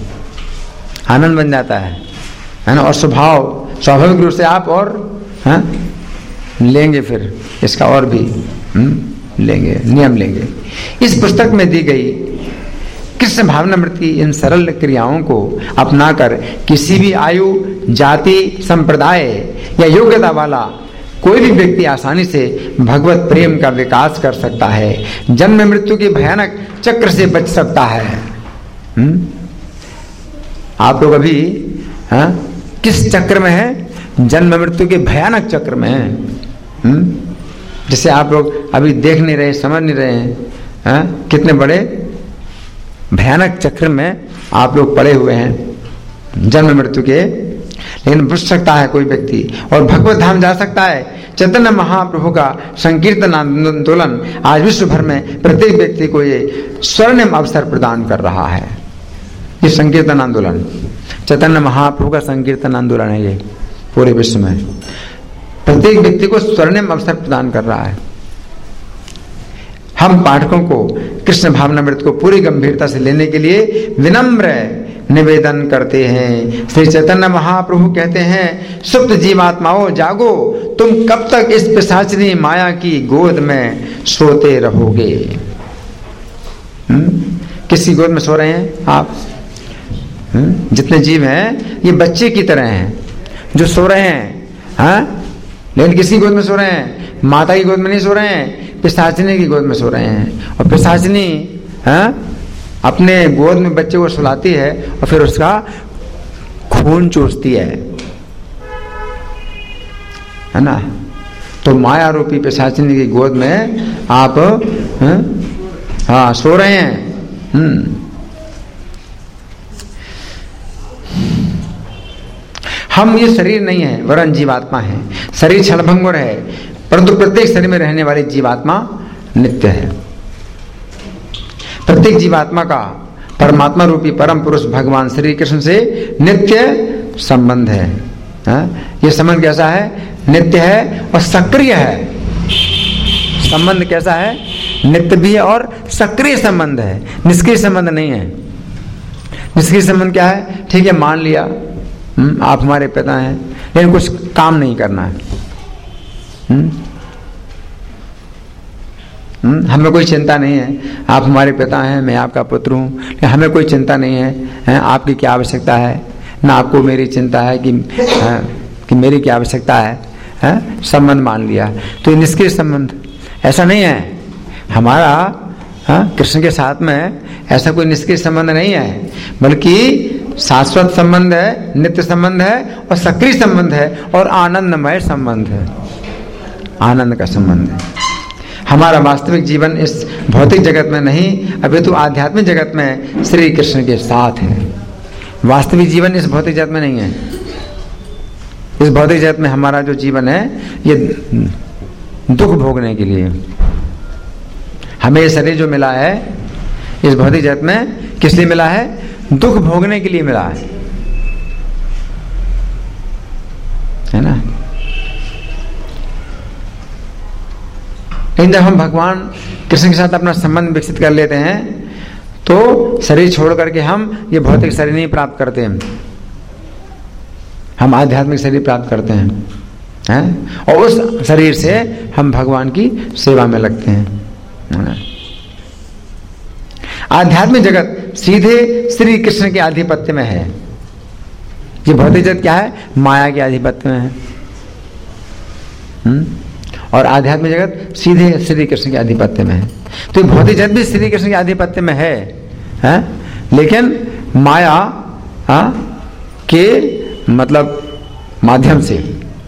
ना। और स्वाभाविक रूप से आप और लेंगे, फिर इसका और भी लेंगे, नियम लेंगे। इस पुस्तक में दी गई कृष्ण भावनामृत की इन सरल क्रियाओं को अपनाकर किसी भी आयु, जाति, संप्रदाय या योग्यता वाला कोई भी व्यक्ति आसानी से भगवत प्रेम का विकास कर सकता है, जन्म मृत्यु के भयानक चक्र से बच सकता है। आप लोग अभी किस चक्र में है? जन्म मृत्यु के भयानक चक्र में है। जिसे आप लोग अभी देख नहीं रहे, समझ नहीं रहे हैं, कितने बड़े भयानक चक्र में आप लोग पड़े हुए हैं जन्म मृत्यु के। लेकिन बच सकता है कोई व्यक्ति और भगवत धाम जा सकता है। चैतन्य महाप्रभु का संकीर्तन आंदोलन आज विश्व भर में प्रत्येक व्यक्ति को ये स्वर्णिम अवसर प्रदान कर रहा है। ये संकीर्तन आंदोलन, चैतन्य महाप्रभु का संकीर्तन आंदोलन है, ये पूरे विश्व में प्रत्येक व्यक्ति को स्वर्णिम अवसर प्रदान कर रहा है। हम पाठकों को कृष्ण भावनामृत को पूरी गंभीरता से लेने के लिए विनम्र निवेदन करते हैं। श्री चैतन्य महाप्रभु कहते हैं, सुप्त जीवात्माओं जागो, तुम कब तक इस पिशाचिनी माया की गोद में सोते रहोगे? किसकी गोद में सो रहे हैं आप? जितने जीव हैं ये बच्चे की तरह हैं जो सो रहे हैं, लेकिन किसकी गोद में सो रहे हैं? माता की गोद में नहीं सो रहे हैं, पिशाचिनी की गोद में सो रहे हैं। और पिशाचिनी अपने गोद में बच्चे को सुलाती है और फिर उसका खून चूसती है ना। तो माया रूपी पिशाचिनी की गोद में आप सो रहे हैं। हम ये शरीर नहीं है वरन जीवात्मा है। शरीर क्षणभंगुर है, परंतु प्रत्येक शरीर में रहने वाली जीवात्मा नित्य है। प्रत्येक जीवात्मा का परमात्मा रूपी परम पुरुष भगवान श्री कृष्ण से नित्य संबंध है। ये संबंध कैसा है? नित्य है और सक्रिय है। संबंध कैसा है? नित्य भी है और सक्रिय संबंध है, निष्क्रिय संबंध नहीं है। निष्क्रिय संबंध क्या है? ठीक है, मान लिया आप हमारे पिता हैं, लेकिन कुछ काम नहीं करना है। हमें कोई चिंता नहीं है, आप हमारे पिता हैं, मैं आपका पुत्र हूँ, लेकिन हमें कोई चिंता नहीं है आपकी क्या आवश्यकता है, ना आपको मेरी चिंता है कि मेरी क्या आवश्यकता है। संबंध मान लिया, तो ये निष्क्रिय संबंध ऐसा नहीं है। हमारा कृष्ण के साथ में ऐसा कोई निष्क्रिय संबंध नहीं है, बल्कि शाश्वत संबंध है, नित्य संबंध है और सक्रिय संबंध है और आनंदमय संबंध है, आनंद का संबंध है। हमारा वास्तविक जीवन इस भौतिक जगत में नहीं, अभी तो आध्यात्मिक जगत में श्री कृष्ण के साथ है। वास्तविक जीवन इस भौतिक जगत में नहीं है। इस भौतिक जगत में हमारा जो जीवन है ये दुख भोगने के लिए। हमें ये शरीर जो मिला है इस भौतिक जगत में किस लिए मिला है? दुख भोगने के लिए मिला है ना। लेकिन जब हम भगवान कृष्ण के साथ अपना संबंध विकसित कर लेते हैं तो शरीर छोड़ करके हम ये भौतिक शरीर नहीं प्राप्त करते हैं, हम आध्यात्मिक शरीर प्राप्त करते हैं, और उस शरीर से हम भगवान की सेवा में लगते हैं। आध्यात्मिक जगत सीधे श्री कृष्ण के आधिपत्य में है। ये भौतिक जगत क्या है? माया के आधिपत्य में है। और आध्यात्मिक जगत सीधे श्री कृष्ण के आधिपत्य में है। तो भौतिक जगत भी श्री कृष्ण के आधिपत्य में है, लेकिन माया के मतलब माध्यम से।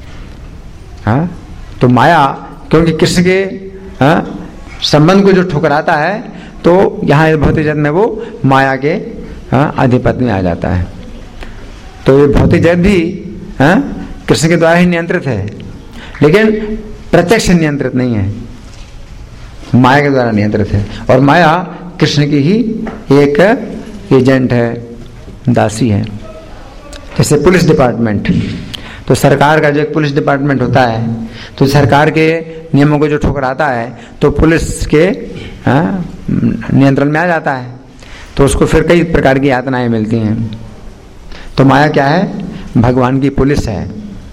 तो माया क्योंकि कृष्ण के संबंध को जो ठुकराता है, तो यहाँ भौतिक जगत में वो माया के आधिपत्य में आ जाता है। तो ये भौतिक जगत भी कृष्ण के द्वारा ही नियंत्रित है, लेकिन प्रत्यक्ष नियंत्रित नहीं है, माया के द्वारा नियंत्रित है। और माया कृष्ण की ही एक एजेंट है, दासी है। जैसे पुलिस डिपार्टमेंट, तो सरकार का जो एक पुलिस डिपार्टमेंट होता है, तो सरकार के नियमों को जो ठुकराता है तो पुलिस के नियंत्रण में आ जाता है, तो उसको फिर कई प्रकार की यातनाएं मिलती हैं। तो माया क्या है? भगवान की पुलिस है,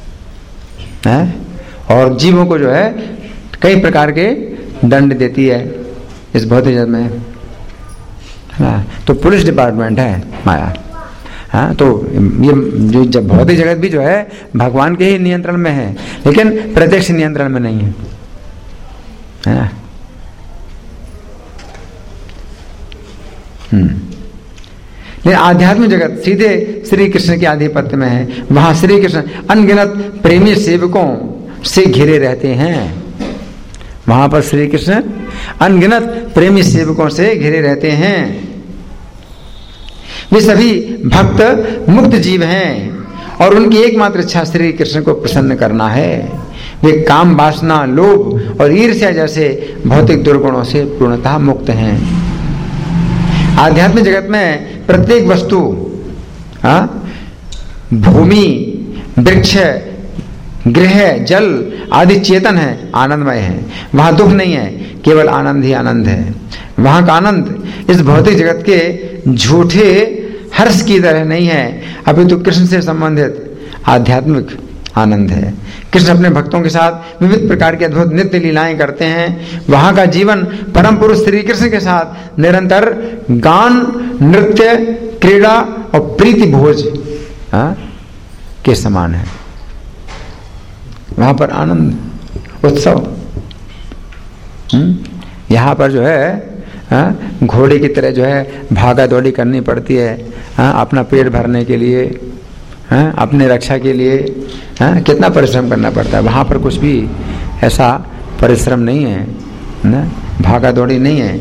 और जीवों को जो है कई प्रकार के दंड देती है इस भौतिक जगत में, है ना। तो पुलिस डिपार्टमेंट है माया। तो ये जो जब भौतिक जगत भी जो है भगवान के ही नियंत्रण में है, लेकिन प्रत्यक्ष नियंत्रण में नहीं है, है ना। लेकिन आध्यात्मिक जगत सीधे श्री कृष्ण के आधिपत्य में है। वहां श्री कृष्ण अनगिनत प्रेमी सेवकों से घिरे रहते हैं। वहां पर श्री कृष्ण अनगिनत प्रेमी सेवकों से घिरे रहते हैं। वे सभी भक्त मुक्त जीव हैं, और उनकी एकमात्र इच्छा श्री कृष्ण को प्रसन्न करना है। वे काम वासना, लोभ और ईर्ष्या जैसे भौतिक दुर्गुणों से पूर्णतः मुक्त हैं। आध्यात्मिक जगत में प्रत्येक वस्तु, भूमि, वृक्ष, गृह, जल आदि चेतन है, आनंदमय है। वहां दुख नहीं है, केवल आनंद ही आनंद है। वहां का आनंद इस भौतिक जगत के झूठे हर्ष की तरह नहीं है, अपितु कृष्ण से संबंधित आध्यात्मिक आनंद है। कृष्ण अपने भक्तों के साथ विविध प्रकार के अद्भुत नित्य लीलाएं करते हैं। वहां का जीवन परम पुरुष श्री कृष्ण के साथ निरंतर गान, नृत्य, क्रीड़ा और प्रीति भोज के समान है। वहां पर आनंद, उत्सव। यहाँ पर जो है घोड़े की तरह जो है भागा दौड़ी करनी पड़ती है, अपना पेट भरने के लिए, अपने रक्षा के लिए कितना परिश्रम करना पड़ता है। वहाँ पर कुछ भी ऐसा परिश्रम नहीं है, ना, भागा दौड़ी नहीं है।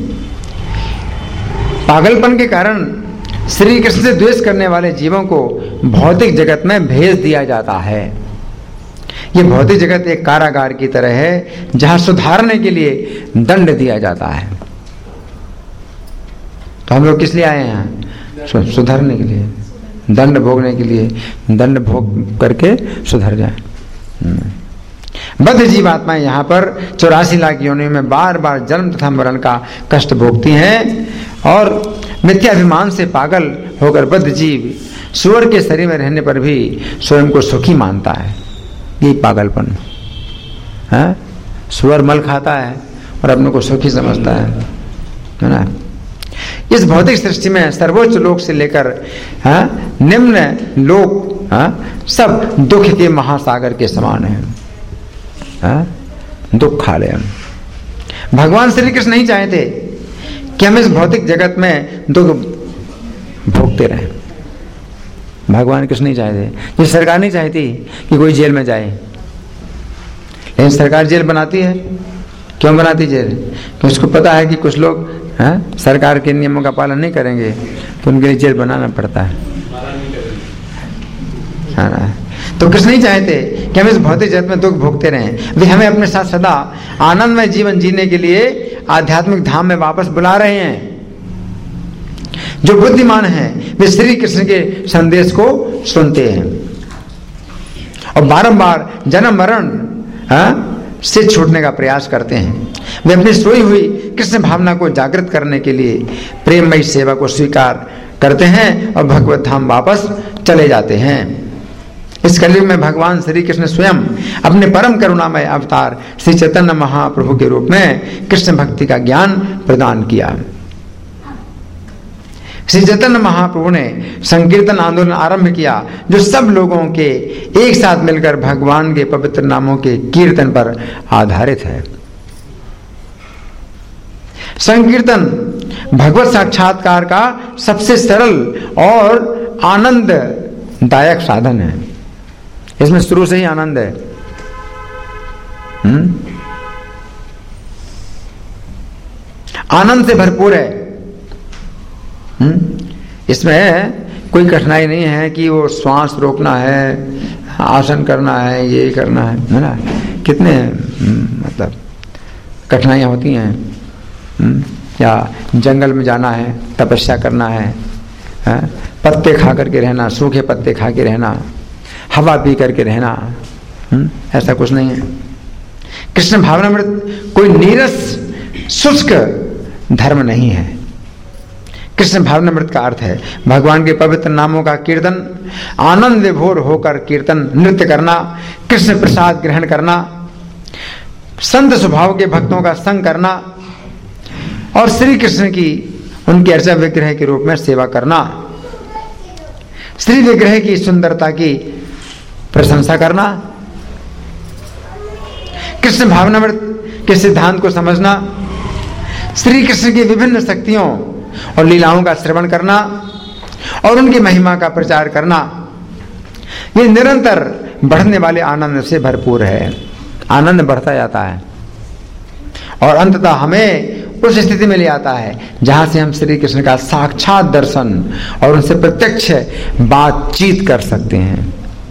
पागलपन के कारण श्री कृष्ण से द्वेष करने वाले जीवों को भौतिक जगत में भेज दिया जाता है। ये भौतिक जगत एक कारागार की तरह है, जहां सुधारने के लिए दंड दिया जाता है। तो हम लोग किस लिए आए हैं? सुधरने के लिए, दंड भोगने के लिए। दंड भोग करके सुधर जाए। बद्ध जीवात्माएं यहाँ पर 84 लाख योनियों में बार बार जन्म तथा मरण का कष्ट भोगती हैं, और मिथ्याभिमान से पागल होकर बद्ध जीव सूअर के शरीर में रहने पर भी स्वयं को सुखी मानता है। यही पागलपन है। सूअर मल खाता है और अपने को सुखी समझता है ना। इस भौतिक सृष्टि में सर्वोच्च लोक से लेकर निम्न लोक सब दुख के महासागर के समान है। दुख खा ले हम। भगवान श्री कृष्ण नहीं चाहते कि हम इस भौतिक जगत में दुख भोगते रहें। भगवान कृष्ण नहीं चाहते। ये सरकार नहीं चाहती कि कोई जेल में जाए, लेकिन सरकार जेल बनाती है। क्यों बनाती जेल? क्योंकि उसको पता है कि कुछ लोग सरकार के नियमों का पालन नहीं करेंगे, तो उनके लिए जेल बनाना पड़ता है। तो कृष्ण नहीं चाहते कि हम इस भौतिक जगत में दुख भोगते रहें। वे हमें अपने साथ सदा आनंदमय जीवन जीने के लिए आध्यात्मिक धाम में वापस बुला रहे हैं। जो बुद्धिमान हैं वे श्री कृष्ण के संदेश को सुनते हैं और बारंबार जन्म मरण से छूटने का प्रयास करते हैं। वे अपनी सोई हुई कृष्ण भावना को जागृत करने के लिए प्रेममयी सेवा को स्वीकार करते हैं और भगवत धाम वापस चले जाते हैं। इस कलयुग में भगवान श्री कृष्ण स्वयं अपने परम करुणामय अवतार श्री चैतन्य महाप्रभु के रूप में कृष्ण भक्ति का ज्ञान प्रदान किया। श्री चैतन्य महाप्रभु ने संकीर्तन आंदोलन आरंभ किया, जो सब लोगों के एक साथ मिलकर भगवान के पवित्र नामों के कीर्तन पर आधारित है। संकीर्तन भगवत साक्षात्कार का सबसे सरल और आनंददायक साधन है। इसमें शुरू से ही आनंद है। आनंद से भरपूर है। इसमें कोई कठिनाई नहीं है कि वो श्वास रोकना है, आसन करना है, ये करना है ना। कितने मतलब कठिनाइयां होती हैं। या जंगल में जाना है, तपस्या करना है, पत्ते खा करके रहना, सूखे पत्ते खा के रहना, हवा पी करके रहना, ऐसा कुछ नहीं है। कृष्ण भावनामृत कोई नीरस शुष्क धर्म नहीं है। कृष्ण भावनामृत का अर्थ है भगवान के पवित्र नामों का कीर्तन, आनंद विभोर होकर कीर्तन नृत्य करना, कृष्ण प्रसाद ग्रहण करना, संत स्वभाव के भक्तों का संग करना और श्री कृष्ण की उनके अर्चा विग्रह के रूप में सेवा करना, श्री विग्रह की सुंदरता की प्रशंसा करना, कृष्ण भावनामृत के सिद्धांत को समझना, श्री कृष्ण की विभिन्न शक्तियों और लीलाओं का श्रवण करना और उनकी महिमा का प्रचार करना, ये निरंतर बढ़ने वाले आनंद से भरपूर है। आनंद बढ़ता जाता है और अंततः हमें उस स्थिति में ले आता है जहां से हम श्री कृष्ण का साक्षात दर्शन और उनसे प्रत्यक्ष बातचीत कर सकते हैं।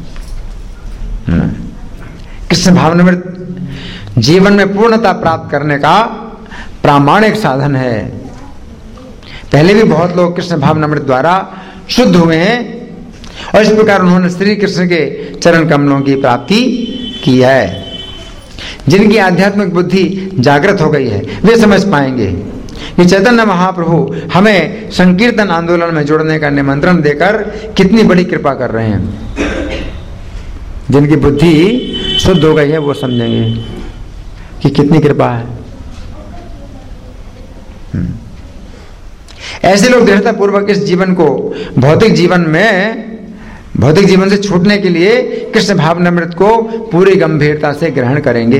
कृष्ण भावनामृत जीवन में पूर्णता प्राप्त करने का प्रामाणिक साधन है। पहले भी बहुत लोग कृष्ण भावनामृत द्वारा शुद्ध हुए हैं और इस प्रकार उन्होंने श्री कृष्ण के चरण कमलों की प्राप्ति की है। जिनकी आध्यात्मिक बुद्धि जागृत हो गई है वे समझ पाएंगे कि चैतन्य महाप्रभु हमें संकीर्तन आंदोलन में जुड़ने का निमंत्रण देकर कितनी बड़ी कृपा कर रहे हैं। जिनकी बुद्धि शुद्ध हो गई है वो समझेंगे कि कितनी कृपा है। ऐसे लोग दृढ़ता पूर्वक इस जीवन को भौतिक जीवन से छूटने के लिए कृष्ण भावनामृत को पूरी गंभीरता से ग्रहण करेंगे।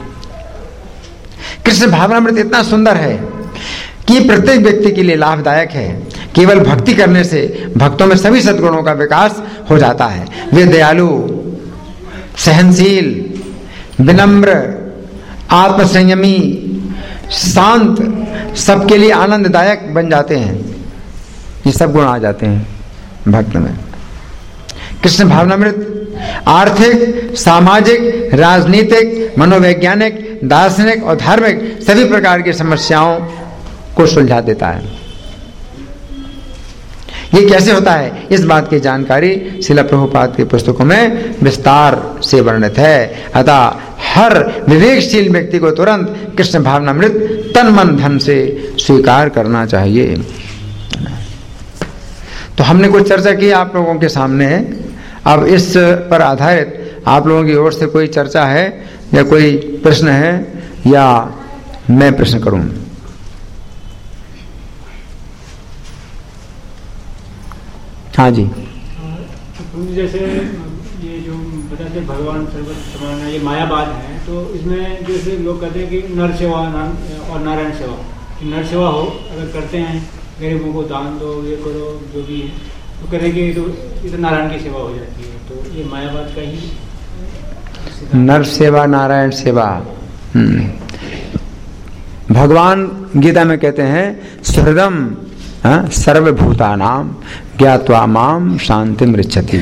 कृष्ण भावनामृत इतना सुंदर है कि प्रत्येक व्यक्ति के लिए लाभदायक है। केवल भक्ति करने से भक्तों में सभी सद्गुणों का विकास हो जाता है। वे दयालु, सहनशील, विनम्र, आत्मसंयमी, शांत, सबके लिए आनंददायक बन जाते हैं। ये सब गुण आ जाते हैं भक्त में। कृष्ण भावनामृत आर्थिक, सामाजिक, राजनीतिक, मनोवैज्ञानिक, दार्शनिक और धार्मिक सभी प्रकार की समस्याओं को सुलझा देता है। ये कैसे होता है, इस बात की जानकारी श्रील प्रभुपाद की पुस्तकों में विस्तार से वर्णित है। अतः हर विवेकशील व्यक्ति को तुरंत कृष्ण भावनामृत तन मन धन से स्वीकार करना चाहिए। तो हमने कुछ चर्चा की आप लोगों के सामने। अब इस पर आधारित आप लोगों की ओर से कोई चर्चा है या कोई प्रश्न है या मैं प्रश्न करूं? हाँ जी। जैसे ये जो बताते भगवान सर्वत्र समान है, ये मायावाद है, तो इसमें जैसे लोग कहते हैं कि नर सेवा और नारायण सेवा, कि नर सेवा हो अगर करते हैं, गरीबों को दान दो, ये करो, जो भी है, तो करेंगे तो ये तो नारायण की सेवा हो जाती है। तो ये मायावाद का ही नर सेवा नारायण सेवा। भगवान गीता में कहते हैं सुहृदम सर्वभूतानां ज्ञात्वा माम शांतिम ऋच्छति,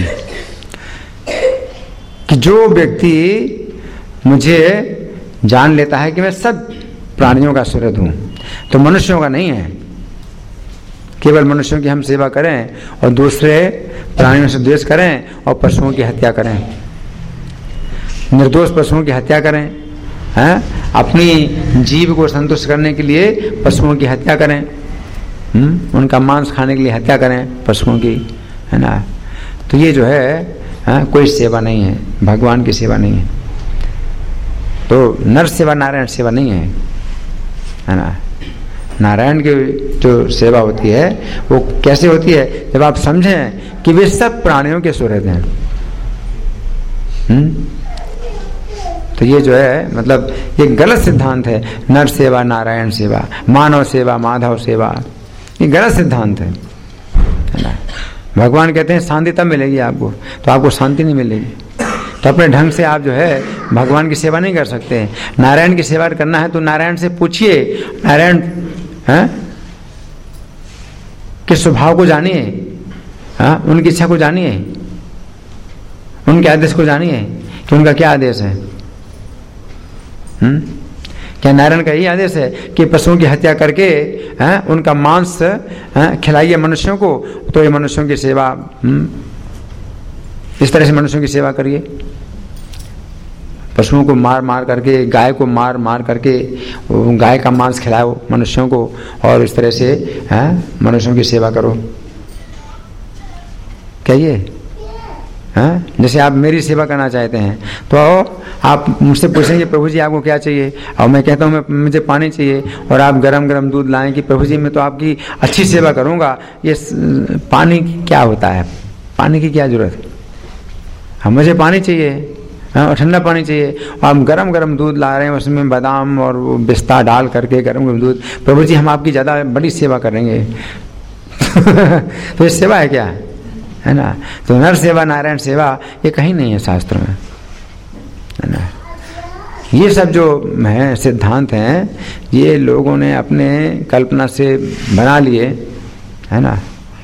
कि जो व्यक्ति मुझे जान लेता है कि मैं सब प्राणियों का सुहृद हूं, तो मनुष्यों का नहीं है। केवल मनुष्यों की हम सेवा करें और दूसरे प्राणियों से द्वेष करें और पशुओं की हत्या करें, निर्दोष पशुओं की हत्या करें, अपनी जीव को संतुष्ट करने के लिए पशुओं की हत्या करें, उनका मांस खाने के लिए हत्या करें पशुओं की, है ना। तो ये जो है कोई सेवा नहीं है, भगवान की सेवा नहीं है। तो नर सेवा नारायण सेवा नहीं है ना। नारायण की जो सेवा होती है वो कैसे होती है, जब आप समझें कि वे सब प्राणियों के सुहृद हैं। तो ये जो है मतलब ये गलत सिद्धांत है, नर सेवा नारायण सेवा, मानव सेवा माधव सेवा, ये गलत सिद्धांत है ना। भगवान कहते हैं शांति तब मिलेगी आपको, तो आपको शांति नहीं मिलेगी। तो अपने ढंग से आप जो है भगवान की सेवा नहीं कर सकते। नारायण की सेवा करना है तो नारायण से पूछिए, नारायण के स्वभाव को जानिए, उनकी इच्छा को जानिए, उनके आदेश को जानिए कि उनका क्या आदेश है। क्या नारायण का यही आदेश है कि पशुओं की हत्या करके उनका मांस खिलाइए मनुष्यों को, तो ये मनुष्यों की सेवा इस तरह से मनुष्यों की सेवा करिए। पशुओं को मार मार करके, गाय को मार मार करके गाय का मांस खिलाओ मनुष्यों को, और इस तरह से मनुष्यों की सेवा करो। क्या ये जैसे आप मेरी सेवा करना चाहते हैं तो आप मुझसे पूछेंगे प्रभु जी आपको क्या चाहिए, और मैं कहता हूँ मुझे पानी चाहिए, और आप गरम गरम दूध लाएं कि प्रभु जी मैं तो आपकी अच्छी सेवा करूँगा। ये पानी क्या होता है, पानी की क्या जरूरत है? मुझे पानी चाहिए और ठंडा पानी चाहिए, और हम गरम गरम दूध ला रहे हैं, उसमें बादाम और वो पिस्ता डाल करके गरम गरम दूध। प्रभु जी हम आपकी ज़्यादा बड़ी सेवा करेंगे। तो ये सेवा है क्या, है ना। तो नर सेवा नारायण सेवा ये कहीं नहीं है शास्त्र में, है ना। ये सब जो है सिद्धांत हैं ये लोगों ने अपने कल्पना से बना लिए, है ना।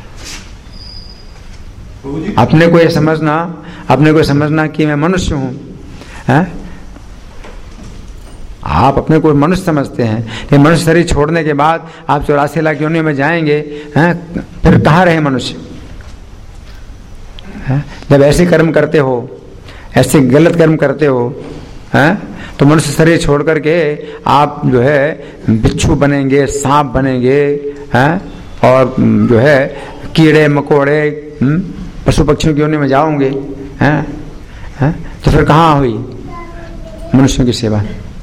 अपने को ये समझना कि मैं मनुष्य हूँ, आप अपने को मनुष्य समझते हैं, लेकिन मनुष्य शरीर छोड़ने के बाद आप 84 लाख योनियों में जाएंगे, फिर कहाँ रहे मनुष्य? जब ऐसे कर्म करते हो, ऐसे गलत कर्म करते हो, तो मनुष्य शरीर छोड़ करके आप जो है बिच्छू बनेंगे, सांप बनेंगे, और जो है कीड़े मकोड़े पशु पक्षियों की योनि में जाओगे, तो फिर कहाँ हुई मनुष्यों की सेवा?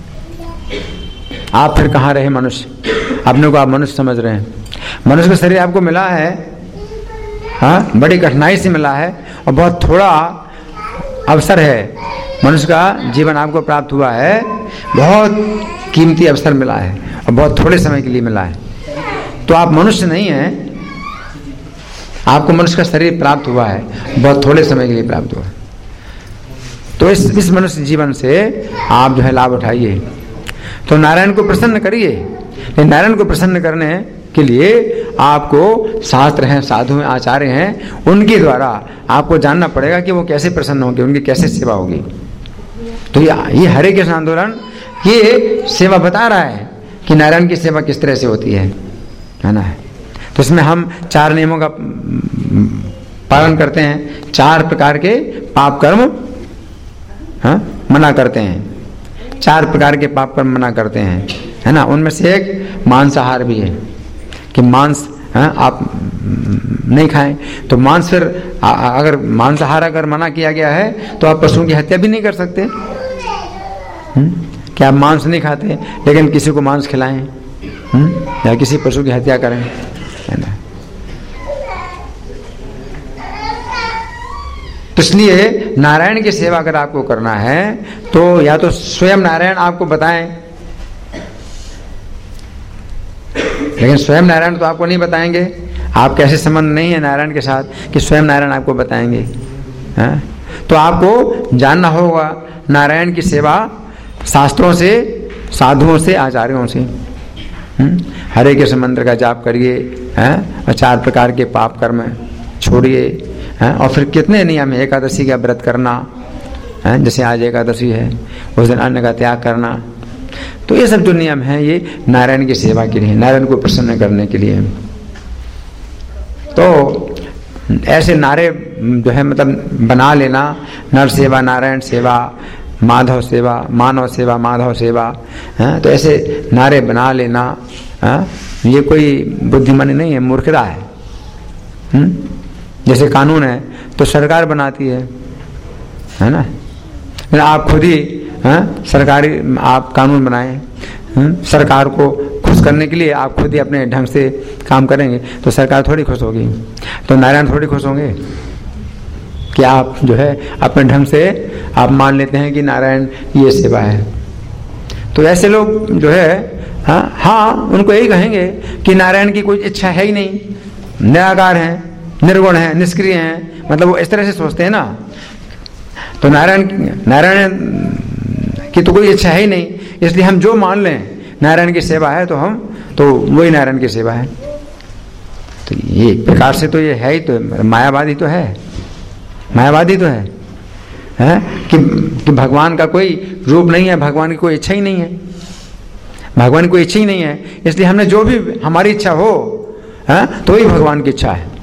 आप फिर कहाँ रहे मनुष्य? अपने को आप मनुष्य समझ रहे हैं। मनुष्य का शरीर आपको मिला है, बड़ी कठिनाई से मिला है, और बहुत थोड़ा अवसर है। मनुष्य का जीवन आपको प्राप्त हुआ है, बहुत कीमती अवसर मिला है, और बहुत थोड़े समय के लिए मिला है। तो आप मनुष्य नहीं हैं, आपको मनुष्य का शरीर प्राप्त हुआ है, बहुत थोड़े समय के लिए प्राप्त हुआ है। तो इस मनुष्य जीवन से आप जो है लाभ उठाइए। तो नारायण को प्रसन्न करिए, लेकिन नारायण को प्रसन्न करने के लिए आपको शास्त्र हैं, साधु हैं, आचार्य हैं, उनके द्वारा आपको जानना पड़ेगा कि वो कैसे प्रसन्न होंगे, उनकी कैसे सेवा होगी। तो ये हरे कृष्ण आंदोलन ये सेवा बता रहा है कि नारायण की सेवा किस तरह से होती है ना। तो इसमें हम 4 नियमों का पालन करते हैं, 4 प्रकार के पाप कर्म मना करते हैं, 4 प्रकार के पाप कर्म मना करते हैं, है ना। उनमें से एक मांसाहार भी है कि मांस आप नहीं खाएं। तो मांस फिर अगर मांसाहार अगर मना किया गया है तो आप पशुओं की हत्या भी नहीं कर सकते। कि आप मांस नहीं खाते लेकिन किसी को मांस खिलाएं, या किसी पशु की हत्या करें, है ना। तो इसलिए नारायण की सेवा अगर आपको करना है तो या तो स्वयं नारायण आपको बताएं, लेकिन स्वयं नारायण तो आपको नहीं बताएंगे। आप कैसे संबंध नहीं है नारायण के साथ कि स्वयं नारायण आपको बताएंगे। तो आपको जानना होगा नारायण की सेवा शास्त्रों से, साधुओं से, आचार्यों से। हरे कृष्ण मंत्र का जाप करिए, और 4 प्रकार के पाप कर्म छोड़िए, और फिर कितने नियम है। एकादशी का व्रत करना, जैसे आज एकादशी है, उस दिन अन्न का त्याग करना। तो ये सब जो नियम हैं ये नारायण की सेवा के लिए, नारायण को प्रसन्न करने के लिए। तो ऐसे नारे जो है मतलब बना लेना, नर सेवा नारायण सेवा, माधव सेवा मानव सेवा माधव सेवा, तो ऐसे नारे बना लेना, ये कोई बुद्धिमानी नहीं है, मूर्खता है। जैसे कानून है तो सरकार बनाती है, है ना। आप खुद ही सरकारी आप कानून बनाएं, सरकार को खुश करने के लिए आप खुद ही अपने ढंग से काम करेंगे तो सरकार थोड़ी खुश होगी, तो नारायण थोड़ी खुश होंगे कि आप जो है अपने ढंग से आप मान लेते हैं कि नारायण ये सेवा है। तो ऐसे लोग जो है हाँ उनको यही कहेंगे कि नारायण की कोई इच्छा है ही नहीं, निराकार है, निर्गुण है, निष्क्रिय है, मतलब वो इस तरह से सोचते हैं ना। तो नारायण की तो कोई इच्छा है ही नहीं, इसलिए हम जो मान लें नारायण की सेवा है तो वही नारायण की सेवा है। तो ये एक प्रकार से तो ये है ही, तो मायावादी तो है, मायावादी तो है कि भगवान का कोई रूप नहीं है, भगवान की कोई इच्छा ही नहीं है, भगवान की कोई इच्छा ही नहीं है, इसलिए हमने जो भी हमारी इच्छा हो तो वही भगवान की इच्छा है।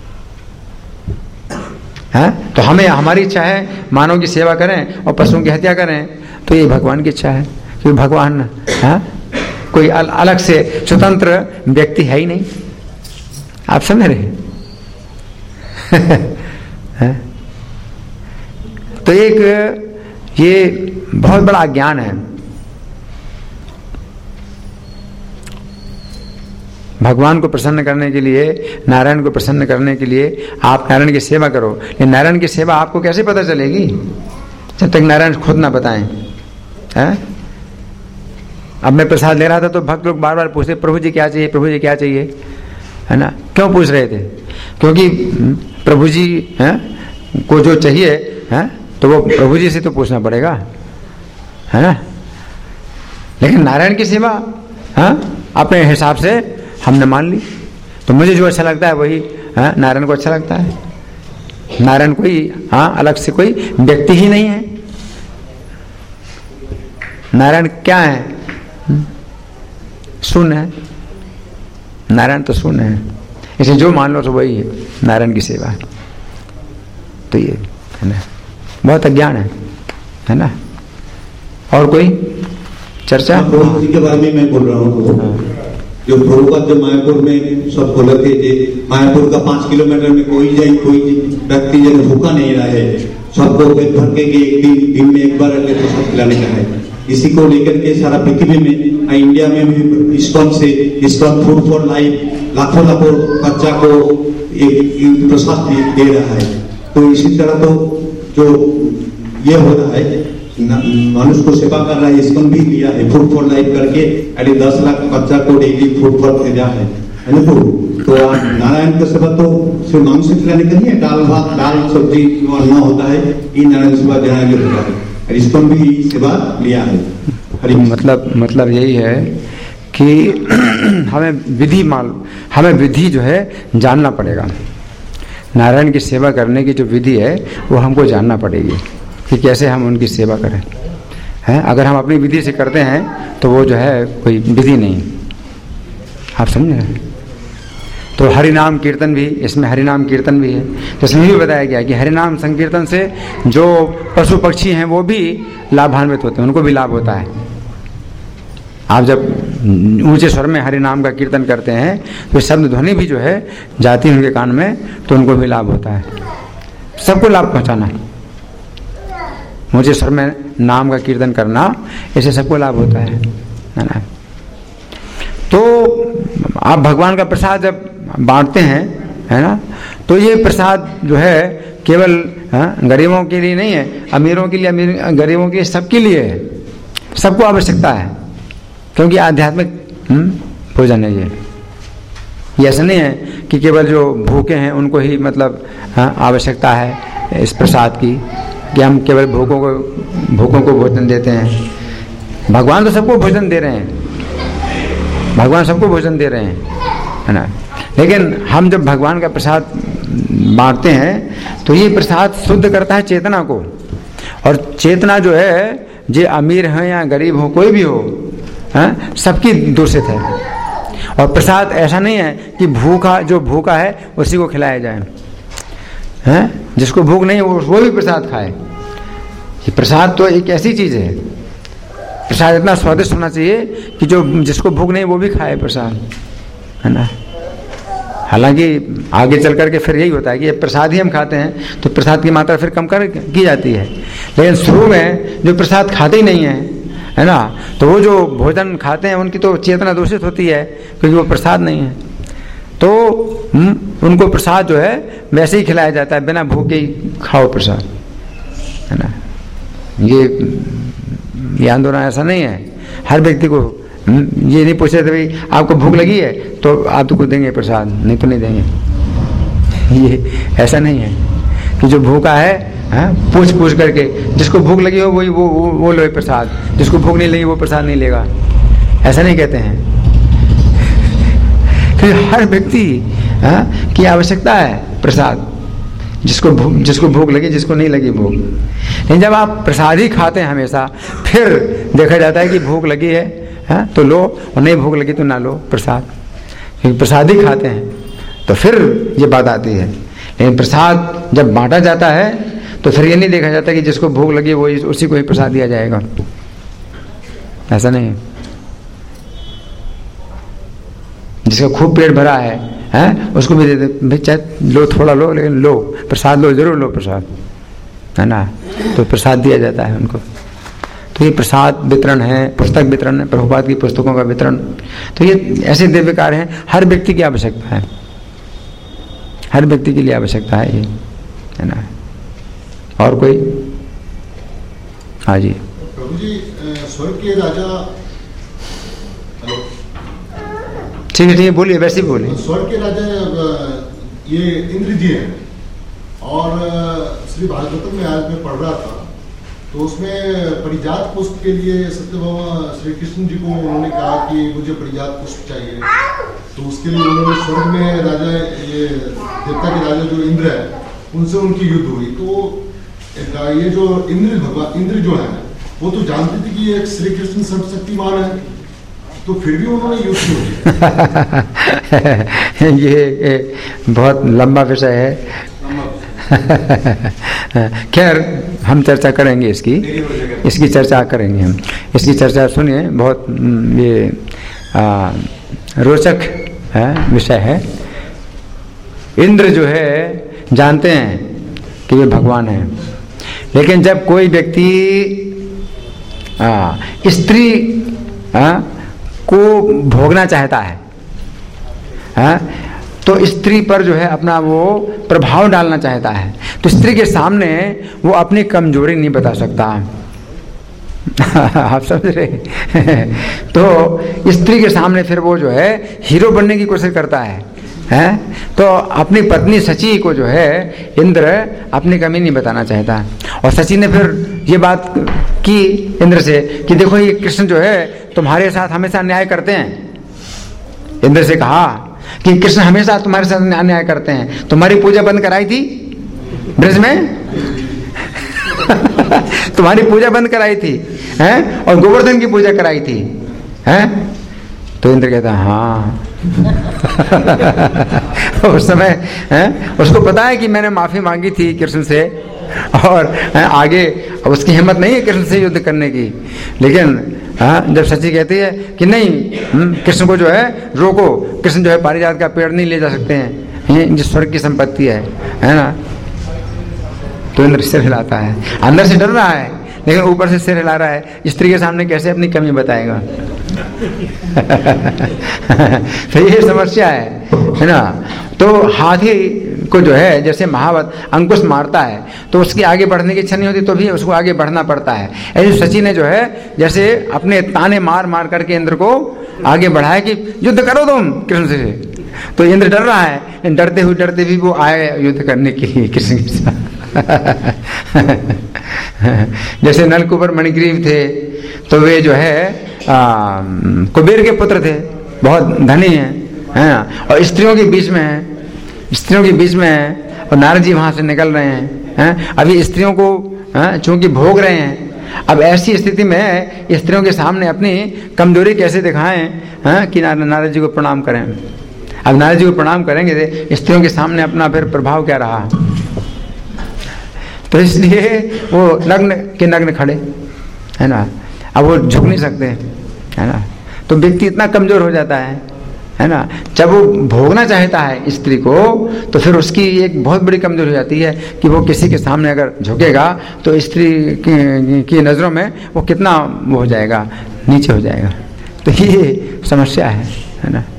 तो हमें हमारी इच्छा है मानव की सेवा करें और पशुओं की हत्या करें, तो ये भगवान की इच्छा है, क्योंकि भगवान कोई अलग से स्वतंत्र व्यक्ति है ही नहीं। आप समझ रहे तो एक ये बहुत बड़ा ज्ञान है। भगवान को प्रसन्न करने के लिए, नारायण को प्रसन्न करने के लिए आप नारायण की सेवा करो, लेकिन नारायण की सेवा आपको कैसे पता चलेगी जब तक नारायण खुद ना बताएं। अब मैं प्रसाद ले रहा था तो भक्त लोग बार बार पूछते प्रभु जी क्या चाहिए, प्रभु जी क्या चाहिए, है ना। क्यों पूछ रहे थे? क्योंकि प्रभु जी को जो चाहिए तो वो प्रभु जी से तो पूछना पड़ेगा, है ना। लेकिन नारायण की सेवा अपने हिसाब से हमने मान ली, तो मुझे जो अच्छा लगता है वही नारायण को अच्छा लगता है। नारायण कोई अलग से कोई व्यक्ति ही नहीं है। नारायण क्या है? शून्य है, नारायण तो शून्य है, इसे जो मान लो तो वही है नारायण की सेवा है। तो ये है ना, बहुत अज्ञान है ना। और कोई चर्चा? प्रभु जी के बारे में मैं बोल रहा हूँ। जो प्रभुपाद जो मायापुर में सब बोले थे, मायापुर का 5 किलोमीटर में कोई व्यक्ति जो भूखा नहीं रहा है, सबको पेट भर के एक दिन में एक बार प्रसाद खिलाने का है। इसी को लेकर के सारा पृथ्वी में, इंडिया में भी इस्कॉन फूड फॉर लाइफ लाखों बच्चा को एक प्रसाद दे रहा है। तो इसी तरह तो जो ये हो रहा है, मनुष्य को सेवा कर रहा है, इस्कॉन भी दिया है फूड फॉर लाइफ करके, 10 लाख बच्चा को डेली फूड फॉर भेजा है ना। तो नारायण का सेवा तो सिर्फ मांस खिलाने का नहीं है, दाल भात दाल सब्जी अन्न होता है, ये नारायण सेवा देना जो होता है, इस्कॉन भी सेवा लिया है। मतलब यही है कि हमें विधि जो है जानना पड़ेगा। नारायण की सेवा करने की जो विधि है वो हमको जानना पड़ेगी कि कैसे हम उनकी सेवा करें। अगर हम अपनी विधि से करते हैं तो वो जो है कोई विधि नहीं। आप समझ रहे हैं? तो हरिनाम कीर्तन भी, इसमें हरिनाम कीर्तन भी है, तो इसमें भी बताया गया कि हरिनाम संकीर्तन से जो पशु पक्षी हैं वो भी लाभान्वित होते हैं, उनको भी लाभ होता है। आप जब ऊंचे स्वर में हरिनाम का कीर्तन करते हैं तो शब्द ध्वनि भी जो है जाती है उनके कान में, तो उनको भी लाभ होता है। सबको लाभ पहुंचाना है, ऊंचे स्वर में नाम का कीर्तन करना, इससे सबको लाभ होता है ना। तो आप भगवान का प्रसाद जब बांटते हैं, है ना, तो ये प्रसाद जो है केवल गरीबों के लिए नहीं है, अमीरों के लिए, गरीबों के लिए, सबके लिए है, सबको आवश्यकता है, क्योंकि आध्यात्मिक भोजन है ये ऐसा नहीं है कि केवल जो भूखे हैं उनको ही मतलब आवश्यकता है इस प्रसाद की, कि हम केवल भूखों को भोजन देते हैं। भगवान तो सबको भोजन दे रहे हैं, भगवान सबको भोजन दे रहे हैं, है ना। लेकिन हम जब भगवान का प्रसाद बांटते हैं तो ये प्रसाद शुद्ध करता है चेतना को, और चेतना जो है जे अमीर हो या गरीब हो, कोई भी हो, सबकी दूषित है। और प्रसाद ऐसा नहीं है कि जो भूखा है उसी को खिलाया जाए, जिसको भूख नहीं वो भी प्रसाद खाए। ये प्रसाद तो एक ऐसी चीज है, प्रसाद इतना स्वादिष्ट होना चाहिए कि जिसको भूख नहीं वो भी खाए प्रसाद, है ना। हालांकि आगे चल करके फिर यही होता है कि प्रसाद ही हम खाते हैं तो प्रसाद की मात्रा फिर कम कर की जाती है, लेकिन शुरू में जो प्रसाद खाते ही नहीं है ना, तो वो जो भोजन खाते हैं उनकी तो चेतना दूषित होती है क्योंकि वो प्रसाद नहीं है। तो उनको प्रसाद जो है वैसे ही खिलाया जाता है, बिना भूखे ही खाओ प्रसाद, है ना। ये आंदोलन ऐसा नहीं है, हर व्यक्ति को ये नहीं पूछ रहे थे भाई आपको भूख लगी है तो आप तो को देंगे प्रसाद, नहीं तो नहीं देंगे। ये ऐसा नहीं है कि जो भूखा है पूछ करके, जिसको भूख लगी हो वही वो लो प्रसाद, जिसको भूख नहीं लगी वो प्रसाद नहीं लेगा, ऐसा नहीं कहते हैं। क्योंकि हर व्यक्ति की आवश्यकता है प्रसाद, जिसको भूख लगी, जिसको नहीं लगी भूख। लेकिन जब आप प्रसाद ही खाते हैं हमेशा, फिर देखा जाता है कि भूख लगी है तो लो, और नहीं भूख लगी तो ना लो प्रसाद, क्योंकि प्रसाद ही खाते हैं तो फिर ये बात आती है। लेकिन प्रसाद जब बांटा जाता है तो फिर ये नहीं देखा जाता कि जिसको भूख लगी वो उसी को ही प्रसाद दिया जाएगा, ऐसा नहीं है। जिसका खूब पेट भरा है उसको भी दे दे भाई, चाहे लो थोड़ा लो, लेकिन लो प्रसाद, लो जरूर लो प्रसाद, है ना। तो प्रसाद दिया जाता है उनको। तो ये प्रसाद वितरण है, पुस्तक वितरण है, प्रभुपाद की पुस्तकों का वितरण, तो ये ऐसे दिव्य कार्य हैं, हर व्यक्ति की आवश्यकता है, हर व्यक्ति के लिए आवश्यकता है ये, है ना। और कोई? हाँ जी। प्रभु जी, स्वर्ग के राजा, ठीक है बोलिए, वैसे ही बोलिए। स्वर्ग के राजा ये इंद्र जी हैं, और श्री भागवतम में आज मैं पढ़ रहा था तो उसमें परिजात पुष्प के लिए सत्यभामा श्री कृष्ण जी को उन्होंने कहा कि मुझे परिजात पुष्प चाहिए, तो उसके लिए उन्होंने स्वर्ग में राजा, ये देवता के राजा जो इंद्र है उनसे उनकी युद्ध हुई। तो ये जो इंद्र भगवान, इंद्र जो है वो तो जानते थे कि एक श्री कृष्ण सर्वशक्तिमान है, तो फिर भी उन्होंने युद्ध किया। ये बहुत लंबा विषय है, खैर हम चर्चा करेंगे इसकी चर्चा करेंगे हम, इसकी चर्चा सुनिए, बहुत ये रोचक विषय है। इंद्र जो है जानते हैं कि वे भगवान हैं, लेकिन जब कोई व्यक्ति स्त्री को भोगना चाहता है तो स्त्री पर जो है अपना वो प्रभाव डालना चाहता है, तो स्त्री के सामने वो अपनी कमजोरी नहीं बता सकता। आप समझ रहे? तो स्त्री के सामने फिर वो जो है हीरो बनने की कोशिश करता है तो अपनी पत्नी सची को जो है इंद्र अपनी कमी नहीं बताना चाहता। और सची ने फिर ये बात की इंद्र से कि देखो ये कृष्ण जो है तुम्हारे साथ हमेशा अन्याय करते हैं। इंद्र से कहा कि कृष्ण हमेशा तुम्हारे साथ अन्याय करते हैं, तुम्हारी पूजा बंद कराई थी ब्रज में तुम्हारी पूजा बंद कराई थी और गोवर्धन की पूजा कराई थी तो इंद्र कहता हाँ उस समय उसको पता है कि मैंने माफी मांगी थी कृष्ण से और आगे उसकी हिम्मत नहीं है कृष्ण से युद्ध करने की। लेकिन जब सची कहती है कि नहीं कृष्ण को जो है रोको, कृष्ण जो है पारिजात का पेड़ नहीं ले जा सकते हैं, जो स्वर्ग की संपत्ति है ना, तो इंद्र सिर हिलाता है। अंदर से डर रहा है लेकिन ऊपर से सिर हिला रहा है, स्त्री के सामने कैसे अपनी कमी बताएगा। तो ये समस्या है ना। तो हाथी को जो है जैसे महावत अंकुश मारता है तो उसकी आगे बढ़ने की इच्छा नहीं होती, तो भी उसको आगे बढ़ना पड़ता है। ऐसे सची ने जो है जैसे अपने ताने मार मार करके इंद्र को आगे बढ़ाया कि युद्ध करो तुम कृष्ण से। तो इंद्र डर रहा है, डरते हुए भी वो आए युद्ध करने के लिए कृष्ण के साथ। जैसे नलकुबर मणिग्रीव थे तो वे जो है कुबेर के पुत्र थे, बहुत धनी हैं और स्त्रियों के बीच में है, स्त्रियों के बीच में है और नारद जी वहां से निकल रहे हैं। अभी स्त्रियों को चूंकि भोग रहे हैं, अब ऐसी स्थिति में स्त्रियों के सामने अपनी कमजोरी कैसे दिखाएं कि नारद जी को प्रणाम करें। अब नारद जी को प्रणाम करेंगे तो स्त्रियों के सामने अपना फिर प्रभाव क्या रहा, तो इसलिए वो नग्न के नग्न खड़े है ना। अब वो झुक नहीं सकते है ना, तो व्यक्ति इतना कमजोर हो जाता है है ना। जब वो भोगना चाहता है स्त्री को, तो फिर उसकी एक बहुत बड़ी कमजोरी हो जाती है कि वो किसी के सामने अगर झुकेगा तो स्त्री की नज़रों में वो कितना वो हो जाएगा, नीचे हो जाएगा। तो ये समस्या है ना।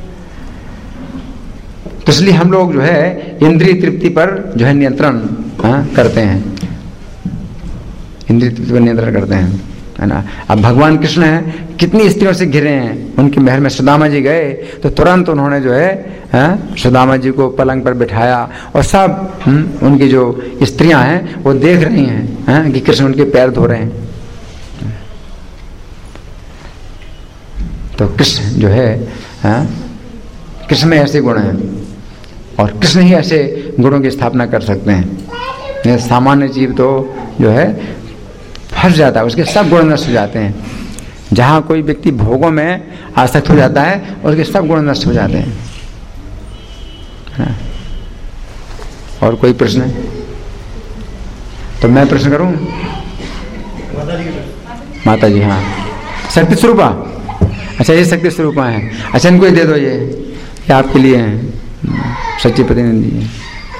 तो इसलिए हम लोग जो है इंद्रिय तृप्ति पर जो है नियंत्रण करते हैं, इंद्रिय तृप्ति पर नियंत्रण करते हैं, है ना। अब भगवान कृष्ण है कितनी स्त्रियों से घिरे हैं, उनके महल में सुदामा जी गए तो तुरंत उन्होंने जो है सुदामा जी को पलंग पर बिठाया और सब उनकी जो स्त्रियां हैं वो देख रही हैं कि कृष्ण उनके पैर धो रहे हैं। तो कृष्ण जो है कृष्ण में ऐसे गुण हैं और कृष्ण ही ऐसे गुणों की स्थापना कर सकते हैं। सामान्य जीव तो जो है फंस जाता है, उसके सब गुण नष्ट हो जाते हैं। जहाँ कोई व्यक्ति भोगों में आसक्त हो जाता है उसके सब गुण नष्ट हो जाते हैं। और कोई प्रश्न? तो मैं प्रश्न करूं? माता जी, हाँ। शक्ति स्वरूपा, अच्छा ये शक्ति स्वरूपा है। अच्छा इनको ही दे दो, ये आपके लिए हैं, सच्ची प्रतिनिधि है।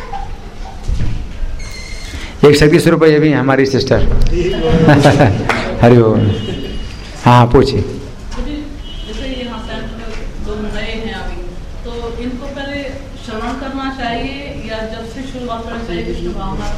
एक शक्ति स्वरूप ये भी है हमारी सिस्टर। हरि ओम। हाँ पूछिए। जैसे यहाँ पे जो नए हैं अभी, तो इनको पहले श्रवण करना चाहिए या जब से शुरुआत करना चाहिए कृष्ण भावना?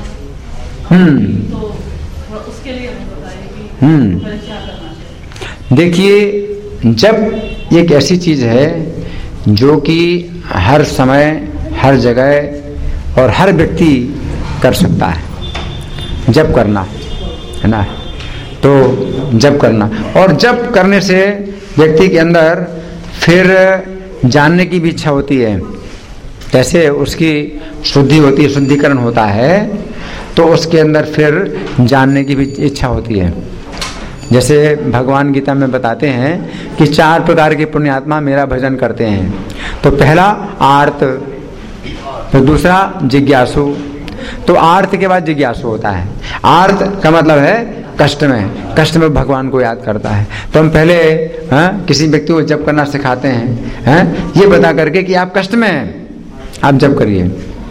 तो उसके लिए हमें बताइए कि पहले क्या करना चाहिए। देखिए, जब एक ऐसी चीज है जो कि हर समय हर जगह और हर व्यक्ति कर सकता है, जप करना है ना। तो जप करना, और जप करने से व्यक्ति के अंदर फिर जानने की भी इच्छा होती है। जैसे उसकी शुद्धि होती है, शुद्धिकरण होता है, तो उसके अंदर फिर जानने की भी इच्छा होती है। जैसे भगवान गीता में बताते हैं कि 4 प्रकार के पुण्यात्मा मेरा भजन करते हैं। तो पहला आर्त, तो दूसरा जिज्ञासु। तो आर्त के बाद जिज्ञासु होता है। आर्त का मतलब है कष्ट में भगवान को याद करता है। तो हम पहले किसी व्यक्ति को जप करना सिखाते हैं, ये बता करके कि आप कष्ट में हैं, आप जप करिए।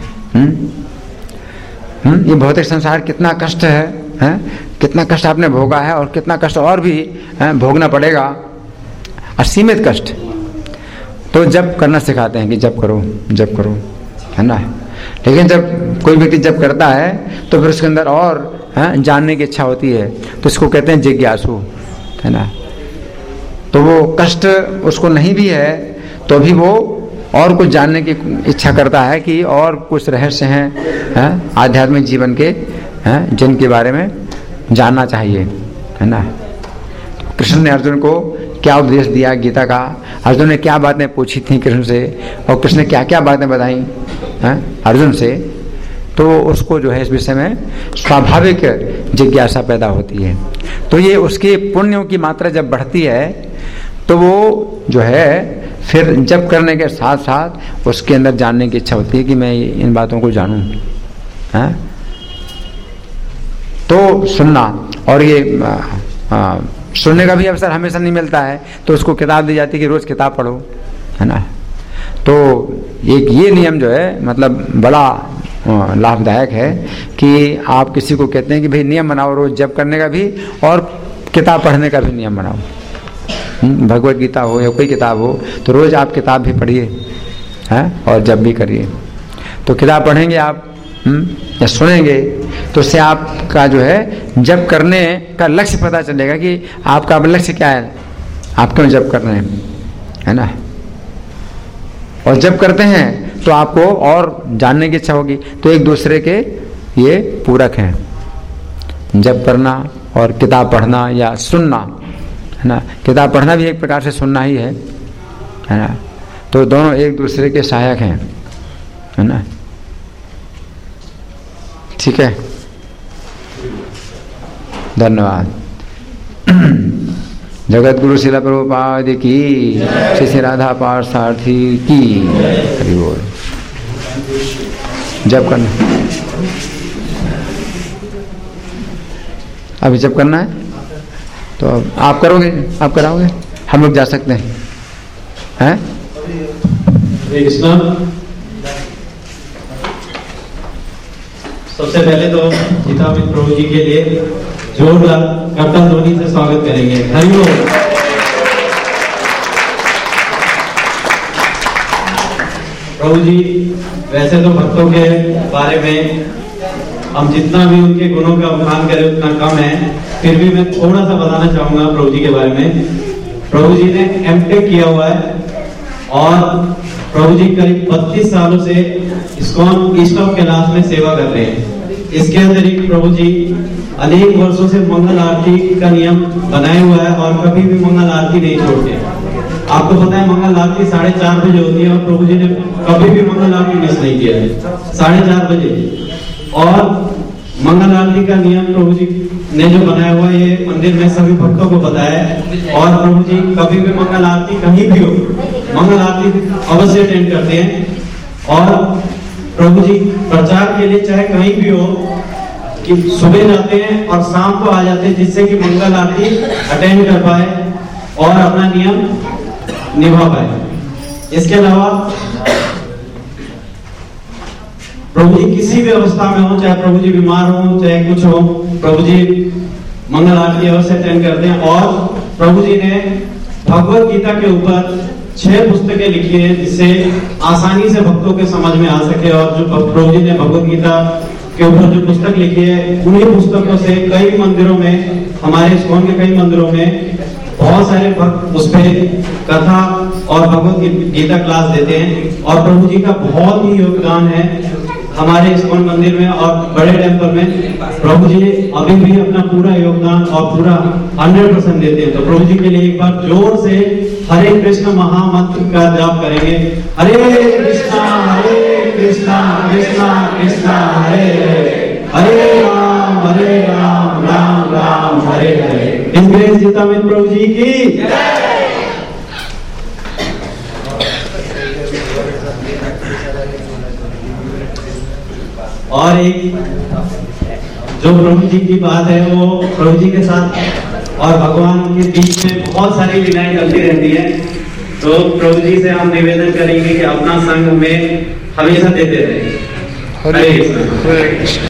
ये भौतिक संसार कितना कष्ट है, कितना कष्ट आपने भोगा है और कितना कष्ट और भी भोगना पड़ेगा, असीमित कष्ट। तो जप करना सिखाते हैं कि जप करो, है ना। लेकिन जब कोई व्यक्ति जप करता है तो फिर उसके अंदर और जानने की इच्छा होती है, तो इसको कहते हैं जिज्ञासु, है ना। तो वो कष्ट उसको नहीं भी है तो भी वो और कुछ जानने की इच्छा करता है कि और कुछ रहस्य हैं आध्यात्मिक जीवन के, जिनके बारे में जानना चाहिए, है ना। कृष्ण ने अर्जुन को क्या उपदेश दिया गीता का, अर्जुन ने क्या बातें पूछी थी कृष्ण से, और कृष्ण ने क्या क्या बातें बताई अर्जुन से, तो उसको जो है इस विषय में स्वाभाविक जिज्ञासा पैदा होती है। तो ये उसके पुण्यों की मात्रा जब बढ़ती है तो वो जो है फिर जप करने के साथ साथ उसके अंदर जानने की इच्छा होती है कि मैं इन बातों को जानूं। तो सुनना, और ये सुनने का भी अवसर हमेशा नहीं मिलता है, तो उसको किताब दी जाती है कि रोज किताब पढ़ो, है ना। तो एक ये नियम जो है मतलब बड़ा लाभदायक है कि आप किसी को कहते हैं कि भाई नियम बनाओ रोज जप करने का भी और किताब पढ़ने का भी नियम बनाओ। भगवत गीता हो या कोई किताब हो तो रोज आप किताब भी पढ़िए, हैं, और जप भी करिए। तो किताब पढ़ेंगे आप या सुनेंगे तो उससे आपका जो है जप करने का लक्ष्य पता चलेगा कि आपका लक्ष्य क्या है, आप क्यों जप कर रहे हैं, है ना। और जब करते हैं तो आपको और जानने की इच्छा होगी। तो एक दूसरे के ये पूरक हैं, जप करना और किताब पढ़ना या सुनना, है ना। किताब पढ़ना भी एक प्रकार से सुनना ही है ना। तो दोनों एक दूसरे के सहायक हैं, है ना। ठीक है, धन्यवाद। जगत गुरु शिला प्रभुपाद की, श्री श्री राधा पार्थसारथी की, हरि बोल। जप करना, अभी जप करना है तो आप करोगे, आप कराओगे, हम लोग जा सकते हैं, हैं? हरे कृष्णा। सबसे पहले तो गीतामित प्रभु जी के लिए जोरदार करताल ध्वनि से स्वागत करेंगे। हरि बोल। प्रभु जी वैसे तो भक्तों के बारे में हम जितना भी उनके गुणों का बखान करें उतना कम है, फिर भी मैं थोड़ा सा बताना चाहूंगा प्रभु जी के बारे में। प्रभु जी ने एमटेक किया हुआ है और प्रभु जी करीब 32 सालों से इस्कॉन ईस्ट ऑफ कैलाश में सेवा कर रहे हैं। इसके अतिरिक्त प्रभु जी अनेक वर्षों से मंगल आरती का नियम बनाए हुआ है और कभी भी मंगल आरती नहीं छोड़ते। आपको पता है मंगल आरती 4:30 बजे होती है और प्रभु जी ने कभी भी मंगल आरती मिस नहीं किया है, 4:30 बजे। और मंगल आरती का नियम प्रभु जी ने जो बनाया हुआ है ये मंदिर में सभी भक्तों को पता है। और प्रभु जी कभी भी मंगल आरती कहीं भी हो मंगल आरती अवश्य अटेंड करते हैं। और प्रभु जी प्रचार के लिए चाहे कहीं भी हो कि सुबह जाते हैं और शाम को आ जाते हैं, जिससे कि मंगल आरती अटेंड कर पाए और अपना नियम निभा पाए। इसके अलावा प्रभु जी किसी भी अवस्था में हो, चाहे प्रभु जी बीमार हो चाहे कुछ हो, प्रभु जी मंगल आरती अवश्य अटेंड करते हैं। और प्रभु जी ने भगवत गीता के ऊपर 6 पुस्तकें लिखी हैं जिससे आसानी से भक्तों के समझ में आ सके। और जो प्रभु जी ने भगवत गीता के ऊपर जो पुस्तक लिखी है उन्हीं पुस्तकों से कई मंदिरों में, हमारे इस्कॉन के कई मंदिरों में बहुत सारे भक्त उस पे कथा और भगवत गीता क्लास देते हैं। और प्रभु जी का बहुत ही योगदान है हमारे इस्कॉन मंदिर में और बड़े टेम्पल में। प्रभु जी अभी भी अपना पूरा योगदान और पूरा 100% देते हैं। तो प्रभु जी के लिए एक बार जोर से हरे कृष्ण महामंत्र का जाप करेंगे। हरे कृष्णा कृष्णा कृष्णा हरे हरे, हरे राम राम राम हरे हरे। इंग्रेज गीतामित प्रभु जी की। और एक जो प्रभु जी की बात है वो प्रभु जी के साथ और भगवान के बीच में बहुत सारी लीलाएं चलती रहती हैं। तो प्रभु जी से हम निवेदन करेंगे कि अपना संग हमें हमेशा देते रहे। हरे कृष्ण।